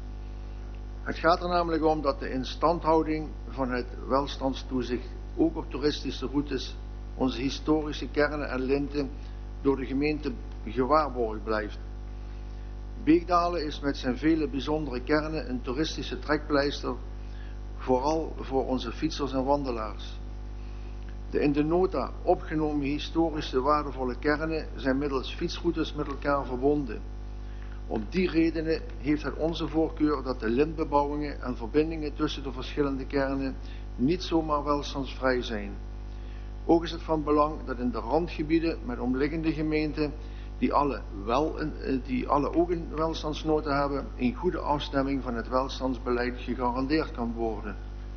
Het gaat er namelijk om dat de instandhouding van het welstandstoezicht ook op toeristische routes, onze historische kernen en linten, door de gemeente gewaarborgd blijft. Beekdalen is met zijn vele bijzondere kernen een toeristische trekpleister, vooral voor onze fietsers en wandelaars. De in de nota opgenomen historische waardevolle kernen zijn middels fietsroutes met elkaar verbonden. Om die redenen heeft het onze voorkeur dat de lintbebouwingen en verbindingen tussen de verschillende kernen niet zomaar welstandsvrij zijn. Ook is het van belang dat in de randgebieden met omliggende gemeenten, die alle, wel een, die alle ook een welstandsnota hebben, een goede afstemming van het welstandsbeleid gegarandeerd kan worden.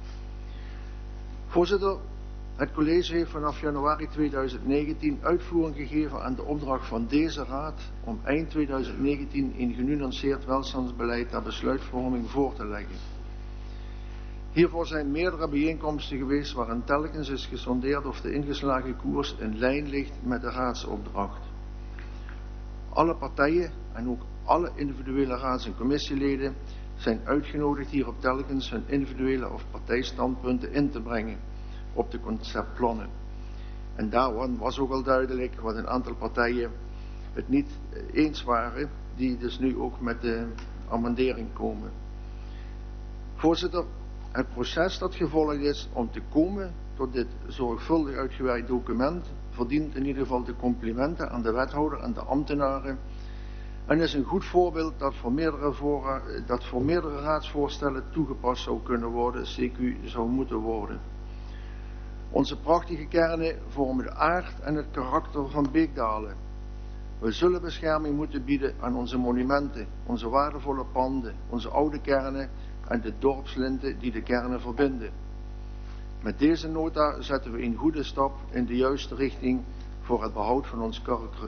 Voorzitter, het college heeft vanaf januari tweeduizend negentien uitvoering gegeven aan de opdracht van deze raad om eind tweeduizend negentien een genuanceerd welstandsbeleid ter besluitvorming voor te leggen. Hiervoor zijn meerdere bijeenkomsten geweest waarin telkens is gesondeerd of de ingeslagen koers in lijn ligt met de raadsopdracht. Alle partijen en ook alle individuele raads- en commissieleden zijn uitgenodigd hierop telkens hun individuele of partijstandpunten in te brengen op de conceptplannen. En daarom was ook al duidelijk wat een aantal partijen het niet eens waren, die dus nu ook met de amendering komen. Voorzitter, het proces dat gevolgd is om te komen tot dit zorgvuldig uitgewerkt document verdient in ieder geval de complimenten aan de wethouder en de ambtenaren en is een goed voorbeeld dat voor meerdere, voor, dat voor meerdere raadsvoorstellen toegepast zou kunnen worden, C Q zou moeten worden. Onze prachtige kernen vormen de aard en het karakter van Beekdalen. We zullen bescherming moeten bieden aan onze monumenten, onze waardevolle panden, onze oude kernen en de dorpslinten die de kernen verbinden. Met deze nota zetten we een goede stap in de juiste richting voor het behoud van onze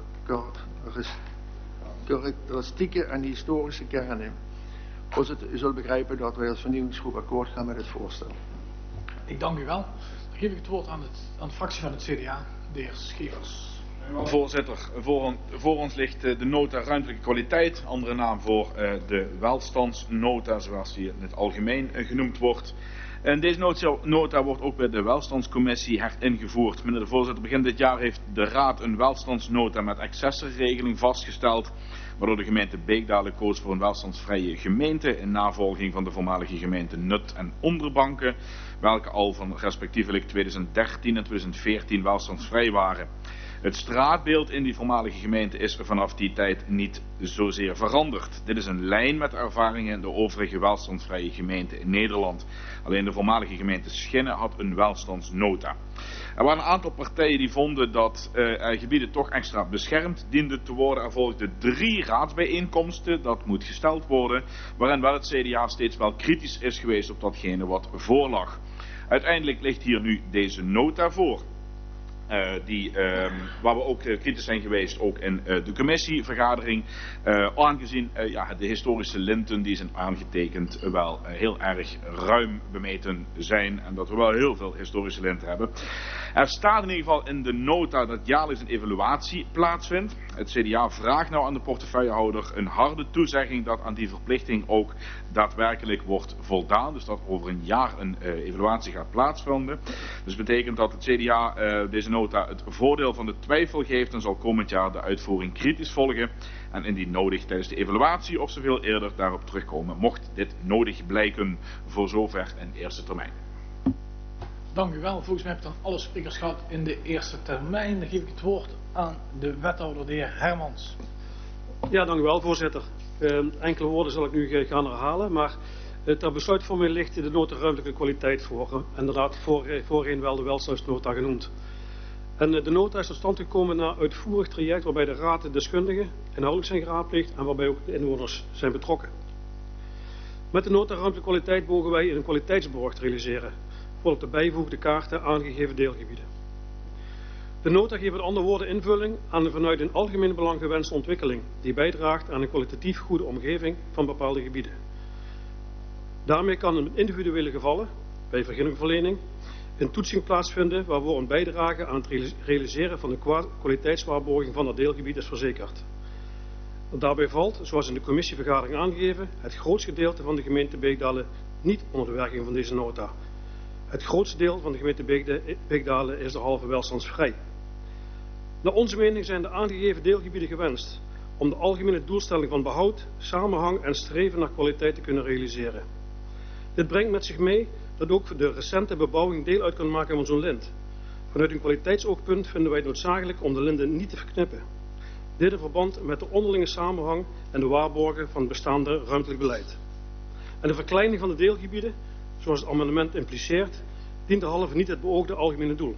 karakteristieke en historische kernen. Voorzitter, u zult begrijpen dat wij als vernieuwingsgroep akkoord gaan met het voorstel. Ik dank u wel. Dan geef ik het woord aan, het, aan de fractie van het C D A, de heer Schevers. Voorzitter, voor, voor ons ligt de nota ruimtelijke kwaliteit, andere naam voor uh, de welstandsnota, zoals die in het algemeen uh, genoemd wordt. En deze nota, nota wordt ook bij de welstandscommissie heringevoerd. Meneer de voorzitter, begin dit jaar heeft de Raad een welstandsnota met accessorieregeling vastgesteld, waardoor de gemeente Beekdalen koos voor een welstandsvrije gemeente in navolging van de voormalige gemeenten Nut en Onderbanken, welke al van respectievelijk tweeduizend dertien en tweeduizend veertien welstandsvrij waren. Het straatbeeld in die voormalige gemeente is vanaf die tijd niet zozeer veranderd. Dit is een lijn met de ervaringen in de overige welstandsvrije gemeenten in Nederland. Alleen de voormalige gemeente Schinnen had een welstandsnota. Er waren een aantal partijen die vonden dat uh, gebieden toch extra beschermd dienden te worden. Er volgden drie raadsbijeenkomsten, dat moet gesteld worden, waarin wel het C D A steeds wel kritisch is geweest op datgene wat voorlag. Uiteindelijk ligt hier nu deze nota voor. Uh, die, uh, waar we ook uh, kritisch zijn geweest, ook in uh, de commissievergadering, uh, aangezien uh, ja, de historische linten die zijn aangetekend uh, wel uh, heel erg ruim bemeten zijn en dat we wel heel veel historische linten hebben. Er staat in ieder geval in de nota dat jaarlijks een evaluatie plaatsvindt. Het C D A vraagt nou aan de portefeuillehouder een harde toezegging dat aan die verplichting ook daadwerkelijk wordt voldaan. Dus dat over een jaar een uh, evaluatie gaat plaatsvinden. Dus betekent dat het C D A uh, deze nota het voordeel van de twijfel geeft en zal komend jaar de uitvoering kritisch volgen. En indien nodig tijdens de evaluatie of zoveel eerder daarop terugkomen, mocht dit nodig blijken, voor zover in eerste termijn. Dank u wel. Volgens mij heb ik dan alle sprekers gehad in de eerste termijn. Dan geef ik het woord aan de wethouder, de heer Hermans. Ja, dank u wel, voorzitter. Uh, enkele woorden zal ik nu gaan herhalen, maar uh, ter besluitvorming ligt de nota ruimtelijke kwaliteit voor. Uh, inderdaad, voor, uh, voorheen wel de welstandsnota genoemd. En uh, de nota is tot stand gekomen na uitvoerig traject waarbij de raad de deskundigen inhoudelijk zijn geraadpleegd en waarbij ook de inwoners zijn betrokken. Met de nota ruimtelijke kwaliteit mogen wij een kwaliteitsborg realiseren voor op de bijgevoegde kaarten aangegeven deelgebieden. De nota geeft met andere woorden invulling aan de vanuit een algemeen belang gewenste ontwikkeling die bijdraagt aan een kwalitatief goede omgeving van bepaalde gebieden. Daarmee kan in individuele gevallen, bij vergunningverlening, een toetsing plaatsvinden waarvoor een bijdrage aan het realiseren van de kwaliteitswaarborging van dat deelgebied is verzekerd. Daarbij valt, zoals in de commissievergadering aangegeven, het grootste gedeelte van de gemeente Beekdalen niet onder de werking van deze nota. Het grootste deel van de gemeente Beekdalen is derhalve welstandsvrij. Naar onze mening zijn de aangegeven deelgebieden gewenst om de algemene doelstelling van behoud, samenhang en streven naar kwaliteit te kunnen realiseren. Dit brengt met zich mee dat ook de recente bebouwing deel uit kan maken van zo'n lint. Vanuit een kwaliteitsoogpunt vinden wij het noodzakelijk om de linten niet te verknippen. Dit in verband met de onderlinge samenhang en de waarborgen van het bestaande ruimtelijk beleid. En de verkleining van de deelgebieden, zoals het amendement impliceert, dient derhalve niet het beoogde algemene doel.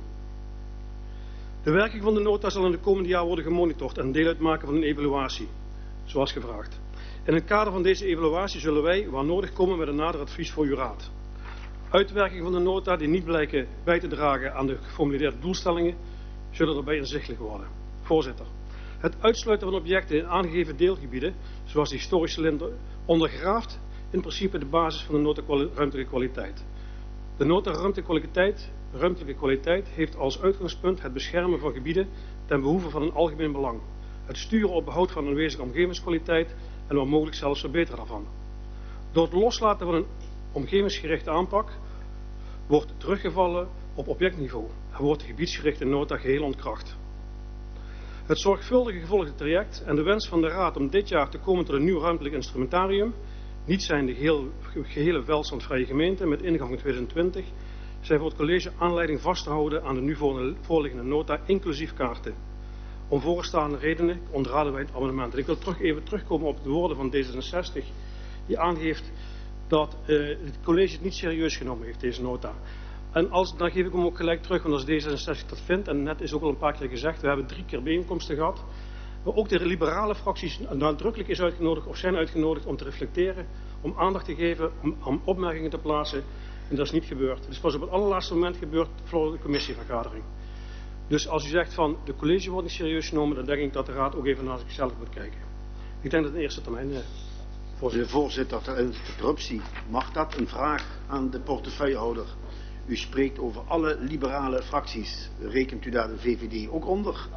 De werking van de nota zal in de komende jaar worden gemonitord en deel uitmaken van een evaluatie, zoals gevraagd. In het kader van deze evaluatie zullen wij, waar nodig, komen met een nader advies voor uw raad. Uitwerking van de nota die niet blijken bij te dragen aan de geformuleerde doelstellingen, zullen erbij inzichtelijk worden. Voorzitter, het uitsluiten van objecten in aangegeven deelgebieden, zoals de historische linten, ondergraaft in principe de basis van de nota ruimtelijke kwaliteit. De nota ruimtelijke kwaliteit, ruimtelijke kwaliteit heeft als uitgangspunt het beschermen van gebieden ten behoeve van een algemeen belang, het sturen op behoud van aanwezige omgevingskwaliteit en waar mogelijk zelfs verbeteren daarvan. Door het loslaten van een omgevingsgerichte aanpak wordt teruggevallen op objectniveau en wordt de gebiedsgerichte nota geheel ontkracht. Het zorgvuldige gevolgde traject en de wens van de Raad om dit jaar te komen tot een nieuw ruimtelijk instrumentarium, niet zijn de geheel, gehele welstandsvrije gemeente met ingang in tweeduizend twintig, zijn voor het college aanleiding vast te houden aan de nu voorliggende nota inclusief kaarten. Om voorstaande redenen ontraden wij het amendement. En ik wil terug even terugkomen op de woorden van D zesenzestig, die aangeeft dat uh, het college het niet serieus genomen heeft, deze nota. En als, dan geef ik hem ook gelijk terug, want als D zesenzestig dat vindt, en net is ook al een paar keer gezegd, we hebben drie keer bijeenkomsten gehad, waar ook de liberale fracties nadrukkelijk is uitgenodigd of zijn uitgenodigd om te reflecteren, om aandacht te geven, om, om opmerkingen te plaatsen. En dat is niet gebeurd. Het is pas op het allerlaatste moment gebeurd voor de commissievergadering. Dus als u zegt van de college wordt niet serieus genomen, dan denk ik dat de raad ook even naar zichzelf moet kijken. Ik denk dat in de eerste termijn, eh, voorzitter. De voorzitter, ter interruptie, mag dat een vraag aan de portefeuillehouder? U spreekt over alle liberale fracties. Rekent u daar de V V D ook onder?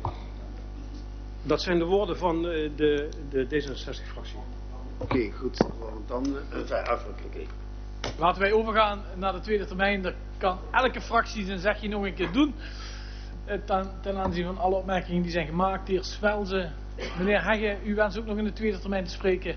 Dat zijn de woorden van uh, de, de D zesenzestig-fractie. Oké, okay, goed. Dan uh, verder. Okay. Laten wij overgaan naar de tweede termijn. Dat kan elke fractie zijn zegje nog een keer doen. Ten, ten aanzien van alle opmerkingen die zijn gemaakt. De heer Svelze, meneer Hegge, u wenst ook nog in de tweede termijn te spreken.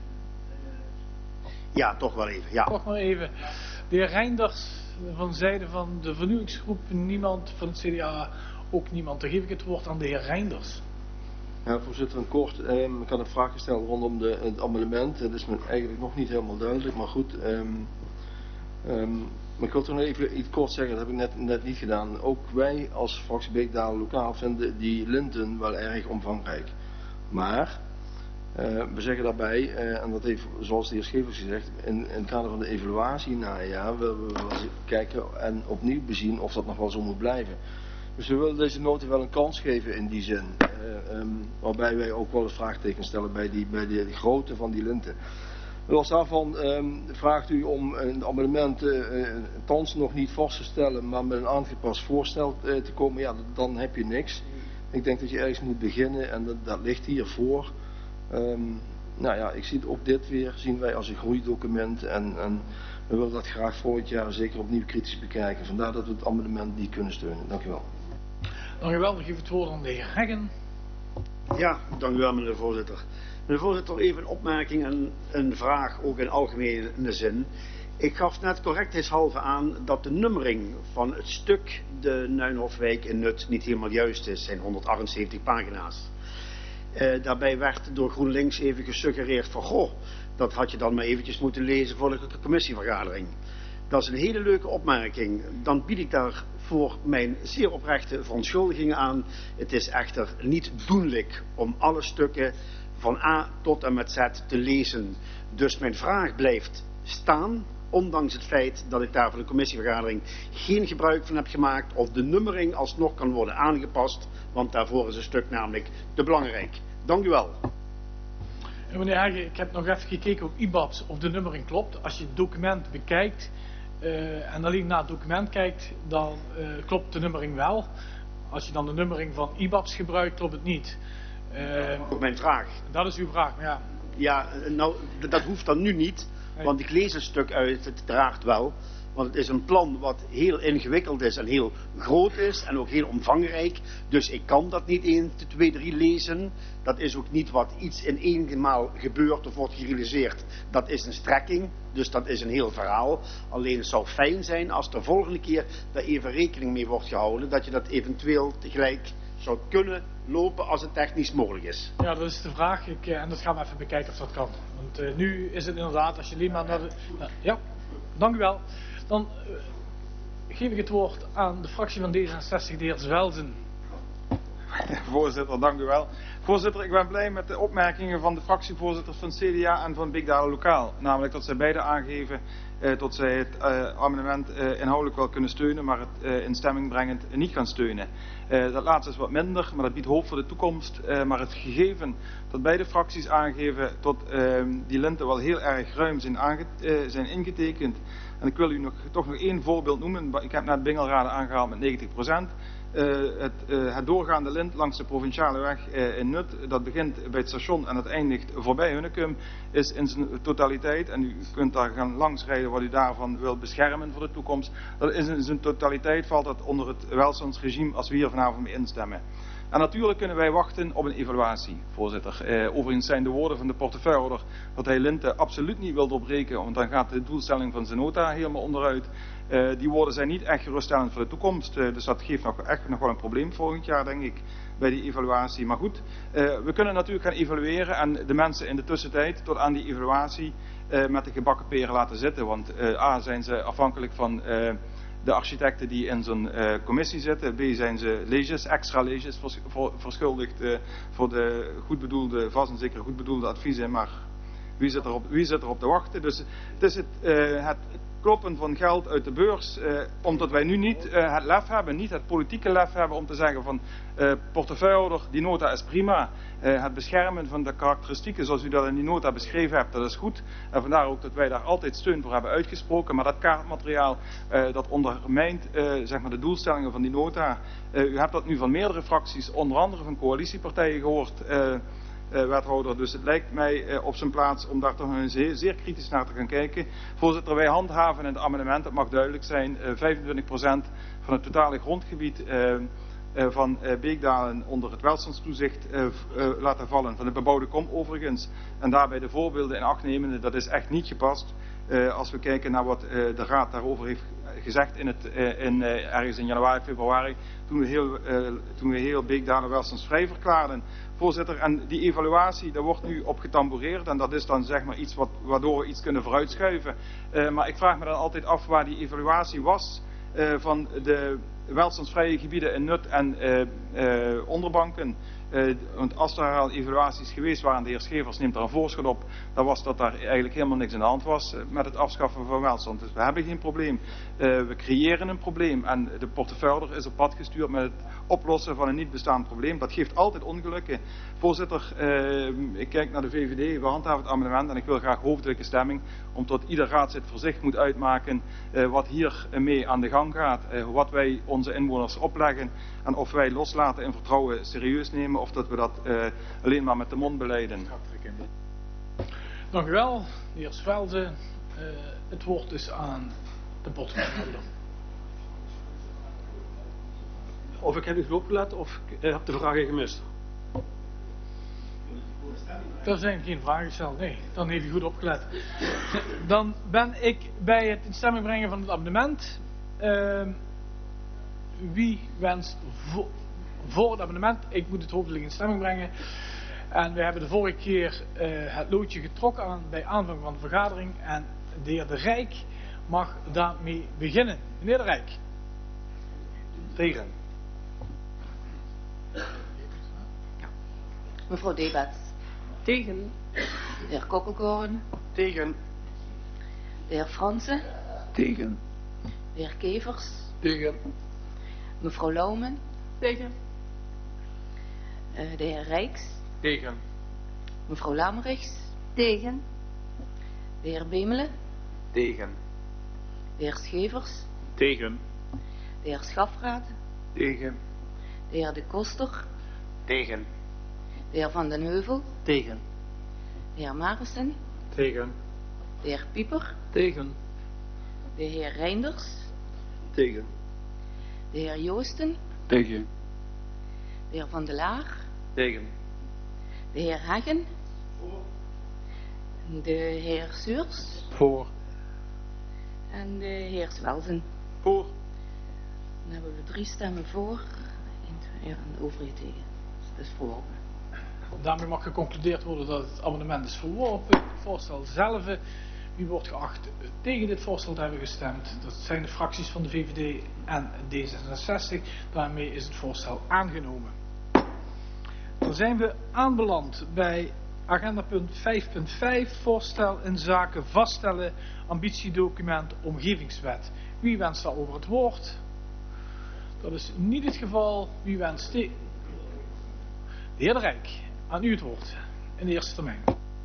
Ja, toch wel even. Ja. Toch nog even. De heer Reinders, van zijde van de vernieuwingsgroep, niemand, van het C D A ook niemand. Dan geef ik het woord aan de heer Reinders. Ja, voorzitter, een kort. Um, ik had een vraag gesteld rondom de, het amendement. Dat is me eigenlijk nog niet helemaal duidelijk, maar goed. Um, um, maar ik wil toch nog even iets kort zeggen, dat heb ik net, net niet gedaan. Ook wij als fractie Beekdalen lokaal vinden die linten wel erg omvangrijk. Maar uh, we zeggen daarbij, uh, en dat heeft zoals de heer Schevers gezegd, in, in het kader van de evaluatie na een jaar willen we wel kijken en opnieuw bezien of dat nog wel zo moet blijven. Dus we willen deze nota wel een kans geven in die zin. Uh, um, waarbij wij ook wel een vraagteken stellen bij, die, bij de grootte van die linten. Los daarvan um, vraagt u om een amendement uh, thans nog niet vast te stellen, maar met een aangepast voorstel uh, te komen. Ja, dan heb je niks. Ik denk dat je ergens moet beginnen en dat, dat ligt hiervoor. Um, nou ja, ik zie het ook dit weer, zien wij als een groeidocument en, en we willen dat graag volgend jaar zeker opnieuw kritisch bekijken. Vandaar dat we het amendement niet kunnen steunen. Dank u wel. Dank u wel. Dan geef ik het woord aan de heer Heggen. Ja, dank u wel meneer de voorzitter. Meneer de voorzitter, even een opmerking en een vraag, ook in algemene zin. Ik gaf net correctheidshalve aan dat de nummering van het stuk de Nuinhofwijk in Nut niet helemaal juist is. Het zijn honderdachtenzeventig pagina's. Uh, daarbij werd door GroenLinks even gesuggereerd van goh, dat had je dan maar eventjes moeten lezen voor de commissievergadering. Dat is een hele leuke opmerking. Dan bied ik daarvoor mijn zeer oprechte verontschuldigingen aan. Het is echter niet doenlijk om alle stukken van A tot en met Z te lezen. Dus mijn vraag blijft staan, ondanks het feit dat ik daar voor de commissievergadering geen gebruik van heb gemaakt, of de nummering alsnog kan worden aangepast, want daarvoor is een stuk namelijk te belangrijk. Dank u wel. En meneer Hagen, ik heb nog even gekeken op I B A B S of de nummering klopt. Als je het document bekijkt uh, en alleen naar het document kijkt, dan uh, klopt de nummering wel. Als je dan de nummering van I B A B S gebruikt, klopt het niet. Uh, Op mijn vraag. Dat is uw vraag, maar ja. Ja, nou, dat hoeft dan nu niet, want ik lees een stuk uit, het draagt wel. Want het is een plan wat heel ingewikkeld is en heel groot is en ook heel omvangrijk. Dus ik kan dat niet één, twee, drie lezen. Dat is ook niet wat iets in één maal gebeurt of wordt gerealiseerd. Dat is een strekking, dus dat is een heel verhaal. Alleen het zou fijn zijn als de volgende keer daar even rekening mee wordt gehouden. Dat je dat eventueel tegelijk zou kunnen lopen als het technisch mogelijk is. Ja, dat is de vraag. Ik, uh, en dat gaan we even bekijken of dat kan. Want uh, nu is het inderdaad, als je alleen maar naar de... Uh, ja, dank u wel. Dan uh, geef ik het woord aan de fractie van D zesenzestig, de heer Zwelzen. Voorzitter, dank u wel. Voorzitter, ik ben blij met de opmerkingen van de fractievoorzitters van het C D A en van Big Data Lokaal. Namelijk dat zij beide aangeven eh, dat zij het uh, amendement uh, inhoudelijk wel kunnen steunen, maar het uh, in stemming brengend niet gaan steunen. Uh, dat laatste is wat minder, maar dat biedt hoop voor de toekomst. Uh, maar het gegeven dat beide fracties aangeven tot uh, die linten wel heel erg ruim zijn, aange uh, zijn ingetekend. En ik wil u nog, toch nog één voorbeeld noemen. Ik heb net Bingelrade aangehaald met negentig procent. Uh, het, uh, het doorgaande lint langs de provinciale weg uh, in Nut, dat begint bij het station en het eindigt voorbij Hunnekum, is in zijn totaliteit, en u kunt daar gaan langsrijden wat u daarvan wilt beschermen voor de toekomst, dat is in zijn totaliteit valt dat onder het welstandsregime als we hier vanavond mee instemmen. En natuurlijk kunnen wij wachten op een evaluatie, voorzitter. Uh, overigens zijn de woorden van de portefeuillehouder dat hij linten absoluut niet wil doorbreken, want dan gaat de doelstelling van zijn nota helemaal onderuit. Uh, die woorden zijn niet echt geruststellend voor de toekomst, uh, dus dat geeft nog echt nog wel een probleem volgend jaar, denk ik, bij die evaluatie. Maar goed, uh, we kunnen natuurlijk gaan evalueren en de mensen in de tussentijd tot aan die evaluatie uh, met de gebakken peren laten zitten, want uh, A, zijn ze afhankelijk van uh, de architecten die in zo'n uh, commissie zitten. B, zijn ze leges, extra leges vers verschuldigd uh, voor de goed bedoelde, vast en zeker goed bedoelde adviezen. Maar wie zit er op, wie zit er op te wachten? Dus het is het, uh, het kloppen van geld uit de beurs, uh, omdat wij nu niet uh, het lef hebben, niet het politieke lef hebben om te zeggen van uh, portefeuillehouder, die nota is prima. Uh, het beschermen van de karakteristieken zoals u dat in die nota beschreven hebt, dat is goed. En vandaar ook dat wij daar altijd steun voor hebben uitgesproken. Maar dat kaartmateriaal, uh, dat ondermijnt uh, zeg maar de doelstellingen van die nota. Uh, u hebt dat nu van meerdere fracties, onder andere van coalitiepartijen gehoord, uh, Uh, wethouder. Dus het lijkt mij uh, op zijn plaats om daar toch een zeer, zeer kritisch naar te gaan kijken. Voorzitter, wij handhaven in het amendement, dat mag duidelijk zijn, uh, vijfentwintig procent van het totale grondgebied uh, uh, van uh, Beekdalen onder het welstandstoezicht uh, uh, laten vallen. Van de bebouwde kom overigens. En daarbij de voorbeelden in acht nemende, dat is echt niet gepast. Uh, als we kijken naar wat uh, de Raad daarover heeft gezegd in het, uh, in, uh, ergens in januari, februari, toen we heel, uh, toen we heel Beekdalen welstandsvrij verklaarden. Voorzitter, en die evaluatie, daar wordt nu op getamboureerd en dat is dan zeg maar iets wat, waardoor we iets kunnen vooruitschuiven. Uh, maar ik vraag me dan altijd af waar die evaluatie was uh, van de welstandsvrije gebieden in Nut en uh, uh, onderbanken. Uh, want als er al evaluaties geweest waren, de heer Schevers neemt daar een voorschot op, dan was dat daar eigenlijk helemaal niks aan de hand was uh, met het afschaffen van welstand. Dus we hebben geen probleem. Uh, we creëren een probleem en de portefeuillehouder is op pad gestuurd met het oplossen van een niet bestaand probleem. Dat geeft altijd ongelukken. Voorzitter, uh, ik kijk naar de V V D, we handhaven het amendement en ik wil graag hoofdelijke stemming, omdat ieder raadslid voor zich moet uitmaken uh, wat hier uh, mee aan de gang gaat, uh, wat wij onze inwoners opleggen en of wij loslaten en vertrouwen serieus nemen of dat we dat uh, alleen maar met de mond beleiden. Dank u wel, de heer Svelde. Uh, het woord is aan de portefeuillehouder. Of ik heb niet goed opgelet of ik heb de vragen gemist. Er zijn geen vragen gesteld, nee. Dan heeft u goed opgelet. Dan ben ik bij het in stemming brengen van het amendement. Uh, wie wenst vo voor het amendement? Ik moet het hopelijk in stemming brengen. En we hebben de vorige keer uh, het loodje getrokken aan, bij aanvang van de vergadering. En de heer De Rijk mag daarmee beginnen. Meneer De Rijk. Tegen. Mevrouw Debats. Tegen. De heer Kokkelkoorn. Tegen. De heer Fransen. Tegen. De heer Kevers. Tegen. Mevrouw Laumen. Tegen. Uh, de heer Rijks. Tegen. Mevrouw Lamerichs. Tegen. De heer Bemelen. Tegen. De heer Schevers. Tegen. De heer Schafraad. Tegen. De heer De Koster. Tegen. De heer Van den Heuvel. Tegen. De heer Marissen. Tegen. De heer Pieper. Tegen. De heer Reinders. Tegen. De heer Joosten. Tegen. De heer Van der Laar. Tegen. De heer Hagen. De heer Suurs. Voor. En de heer Zwelzen. Voor. Dan hebben we drie stemmen voor en een overige tegen. Dus verworpen. Daarmee mag geconcludeerd worden dat het amendement is verworpen. Het voorstel zelf, wie wordt geacht tegen dit voorstel te hebben gestemd? Dat zijn de fracties van de V V D en D zesenzestig. Daarmee is het voorstel aangenomen. Dan zijn we aanbeland bij agendapunt vijf punt vijf, voorstel in zaken vaststellen ambitiedocument omgevingswet. Wie wenst daarover het woord? Dat is niet het geval. Wie wenst de... De heer De Rijk, aan u het woord in de eerste termijn.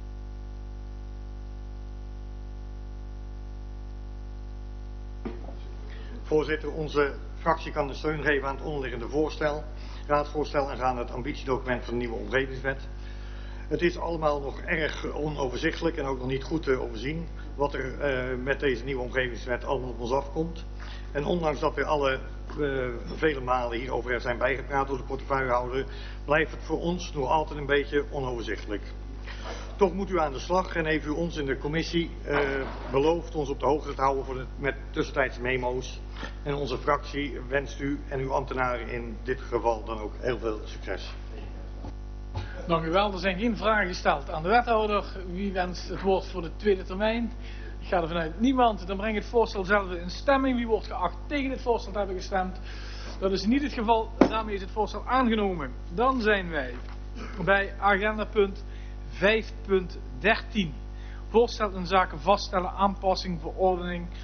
Voorzitter, onze fractie kan de steun geven aan het onderliggende voorstel, raadsvoorstel aangaande het ambitiedocument van de nieuwe omgevingswet. Het is allemaal nog erg onoverzichtelijk en ook nog niet goed te overzien wat er uh, met deze nieuwe omgevingswet allemaal op ons afkomt. En ondanks dat we alle uh, vele malen hierover zijn bijgepraat door de portefeuillehouder, blijft het voor ons nog altijd een beetje onoverzichtelijk. Toch moet u aan de slag en heeft u ons in de commissie uh, beloofd ons op de hoogte te houden voor de, met tussentijdse memo's. En onze fractie wenst u en uw ambtenaren in dit geval dan ook heel veel succes. Dank u wel. Er zijn geen vragen gesteld aan de wethouder. Wie wenst het woord voor de tweede termijn? Ik ga er vanuit niemand. Dan breng ik het voorstel zelf in stemming. Wie wordt geacht tegen dit voorstel te hebben gestemd? Dat is niet het geval. Daarmee is het voorstel aangenomen. Dan zijn wij bij agendapunt vijf punt dertien. Voorstel in zaken vaststellen aanpassing verordening